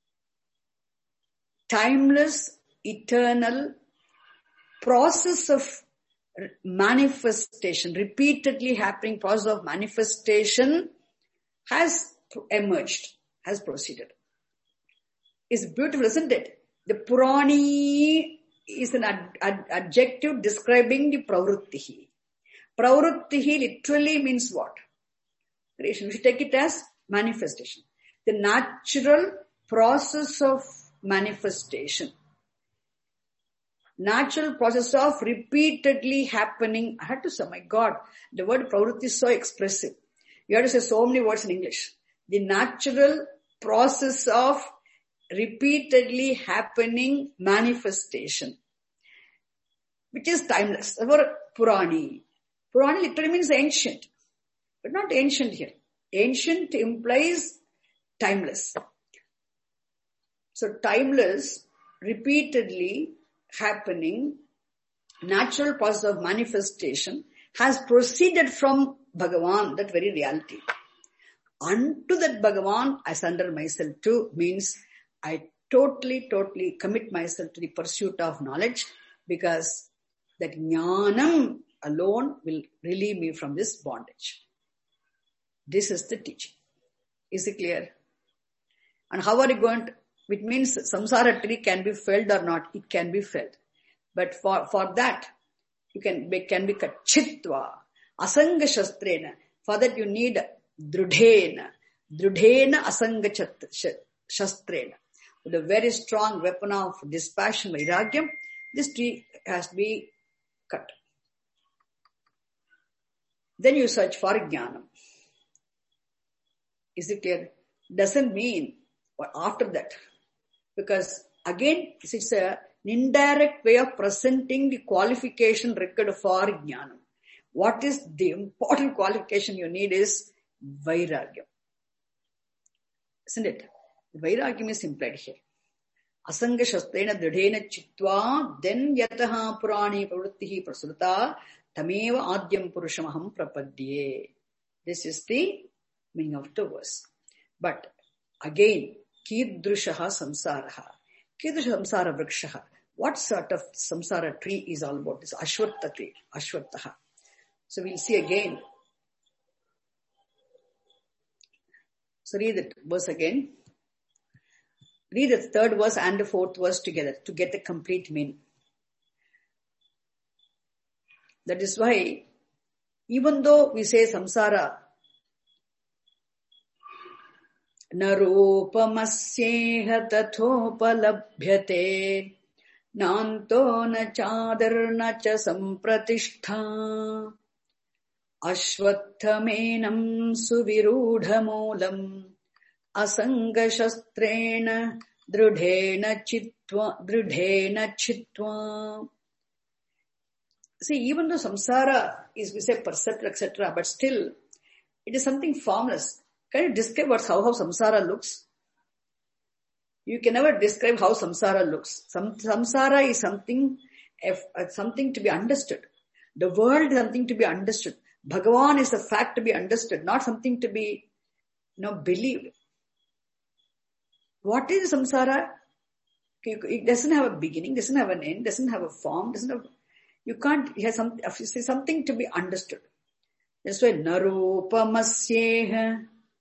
timeless, eternal process of manifestation, repeatedly happening process of manifestation has emerged, has proceeded. It's beautiful, isn't it? The Purani is an ad- ad- adjective describing the Pravrittihi. Pravrittihi literally means what? Creation. We should take it as manifestation. The natural process of manifestation. Natural process of repeatedly happening. I had to say, my God, the word Pravritti is so expressive. You have to say so many words in English. The natural process of repeatedly happening manifestation, which is timeless. The word Purani. Purani literally means ancient, but not ancient here. Ancient implies timeless. So timeless, repeatedly happening, natural process of manifestation has proceeded from Bhagavan, that very reality. Unto that Bhagavan I surrender myself to means I totally, totally commit myself to the pursuit of knowledge, because that jnanam alone will relieve me from this bondage. This is the teaching. Is it clear? And how are you going to, which means samsara tree can be felled or not, it can be felled. But for, for that, you can be, can be kachitva, asanga shastrena. For that you need drudhena, drudhena asanga shastrena. With a very strong weapon of dispassion, vairagyam, this tree has to be cut. Then you search for jnanam. Is it clear? Doesn't mean after that. Because again, it's a indirect way of presenting the qualification required for jnanam. What is the important qualification you need is vairagyam. Isn't it? Vairagyam is implied here. Asanga shastrena dridhena chitva, then yataha purani pravrittihi prasruta, tameva adyam purushamaham prapadye. This is the meaning of the verse. But again, kidrushaha samsaraha. Kidrusha samsara vrikshaha. What sort of samsara tree is all about? This ashwattha tree. Ashwattha. So we'll see again. So read that verse again. Read the third verse and the fourth verse together to get the complete meaning. That is why, even though we say samsara, narupamasyeha tathopalabhyate, nanto na chadar na cha sampratishta, ashwattamenam suvirudhamulam, asanga shastrena dridhena chitva dridhena chitva. See, even though samsara is, we say, perceptual, et cetera, but still, it is something formless. Can you describe what, how, how samsara looks? You can never describe how samsara looks. Sam, samsara is something, if, uh, something to be understood. The world is something to be understood. Bhagavan is a fact to be understood, not something to be, you know, believed. What is samsara? It doesn't have a beginning, doesn't have an end, doesn't have a form, doesn't have, you can't, it has some, something to be understood. That's why narupamasyeha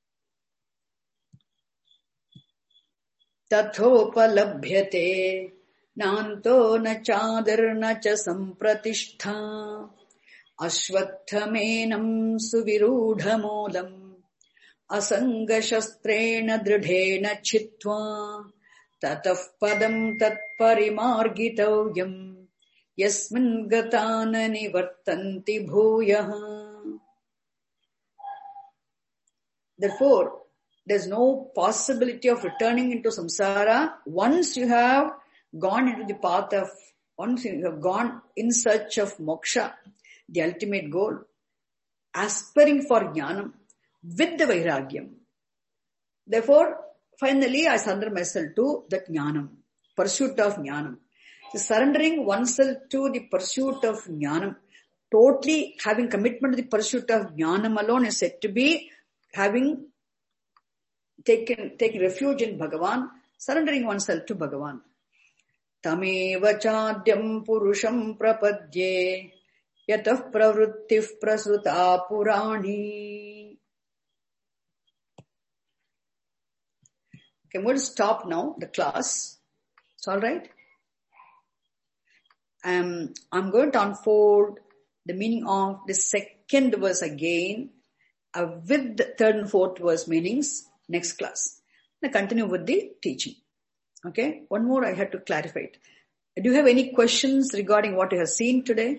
tathopalabhyate nanto na chadar na cha sampratishta ashwattamenam suvirudhamulam asanga shastrena dridhena chitva tatah padam tat parimargitavyam yasmin gatana nivartanti bhuyah. Therefore, there's no possibility of returning into samsara once you have gone into the path of, once you have gone in search of moksha, the ultimate goal, aspiring for jnanam with the vairagyam. Therefore, finally I surrender myself to that jnanam, pursuit of jnanam. So surrendering oneself to the pursuit of jnanam, totally having commitment to the pursuit of jnanam alone is said to be having taken, taken refuge in Bhagavan, surrendering oneself to Bhagavan. Tameva chadyam purusham prapadye yatah pravrittif prasruta purani. Okay, I'm going to stop now the class. It's alright. Um, I'm going to unfold the meaning of the second verse again uh, with the third and fourth verse meanings next class. Now continue with the teaching. Okay, one more I had to clarify it. Do you have any questions regarding what you have seen today?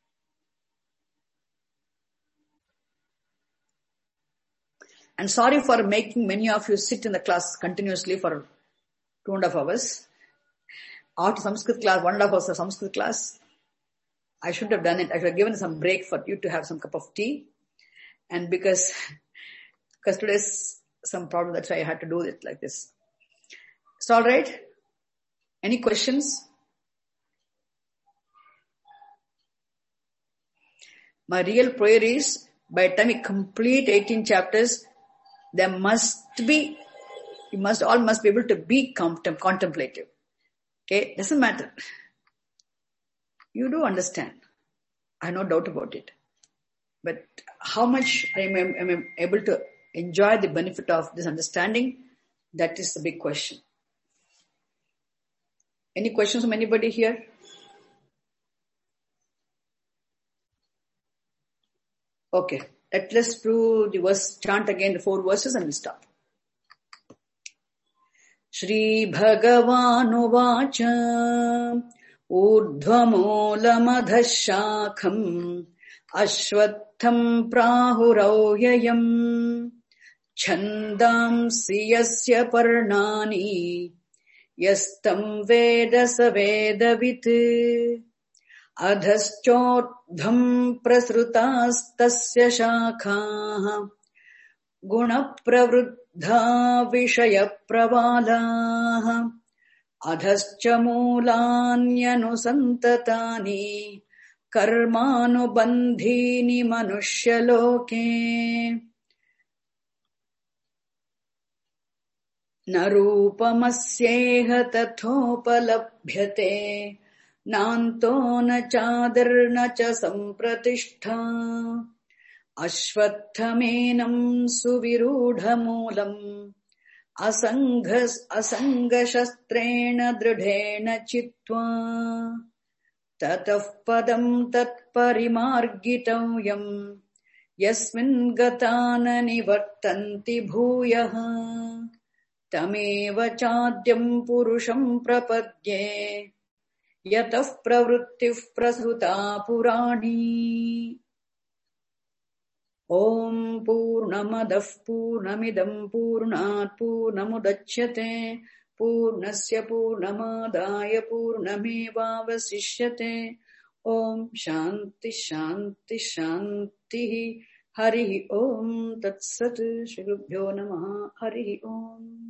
And sorry for making many of you sit in the class continuously for two and a half hours. After Sanskrit class, one and a half hours of Sanskrit class, I shouldn't have done it. I should have given some break for you to have some cup of tea. And because, because today's some problem, that's why I had to do it like this. It's alright? Any questions? My real prayer is, by the time we complete eighteen chapters, there must be, you must all must be able to be contem- contemplative. Okay, doesn't matter. You do understand. I have no doubt about it. But how much I am, am able to enjoy the benefit of this understanding, that is the big question. Any questions from anybody here? Okay, let's do the verse, chant again the four verses and we stop. Shri Bhagavanuvacha Urdhvamoolamadhashakham Ashwattham Prahuroyayam Chandamsi yasya parnani यस्तम् वेद स वेदवित् अधश्चोर्ध्वम् प्रसृतास्तस्य शाखाः गुणप्रवृद्धा विषयप्रवालाः अधश्च मूलान्यनुसन्ततानि कर्मानुबन्धीनि मनुष्यलोके न रूपमस्येह तथोपलभ्यते नान्तो न चादिर्न च सम्प्रतिष्ठा अश्वत्थमेनं सुविरूढमूलम् असङ्घ असङ्गशस्त्रेण दृढेन चित्वा ततः पदम् तत्परिमार्गितव्यम् यस्मिन् गता न निवर्तन्ति भूयः तमेव चाद्यम् पुरुषम् प्रपद्ये यतः प्रवृत्तिः प्रसृता पुराणी। ॐ पूर्णमदः पूर्णमिदम् पूर्णात् पूर्णमुदच्यते पूर्णस्य पूर्णमादाय पूर्णमेवावशिष्यते। ॐ शान्ति शान्ति शान्तिः। हरिः ॐ तत्सत्। श्रीगुरुभ्यो नमः। हरिः ॐ।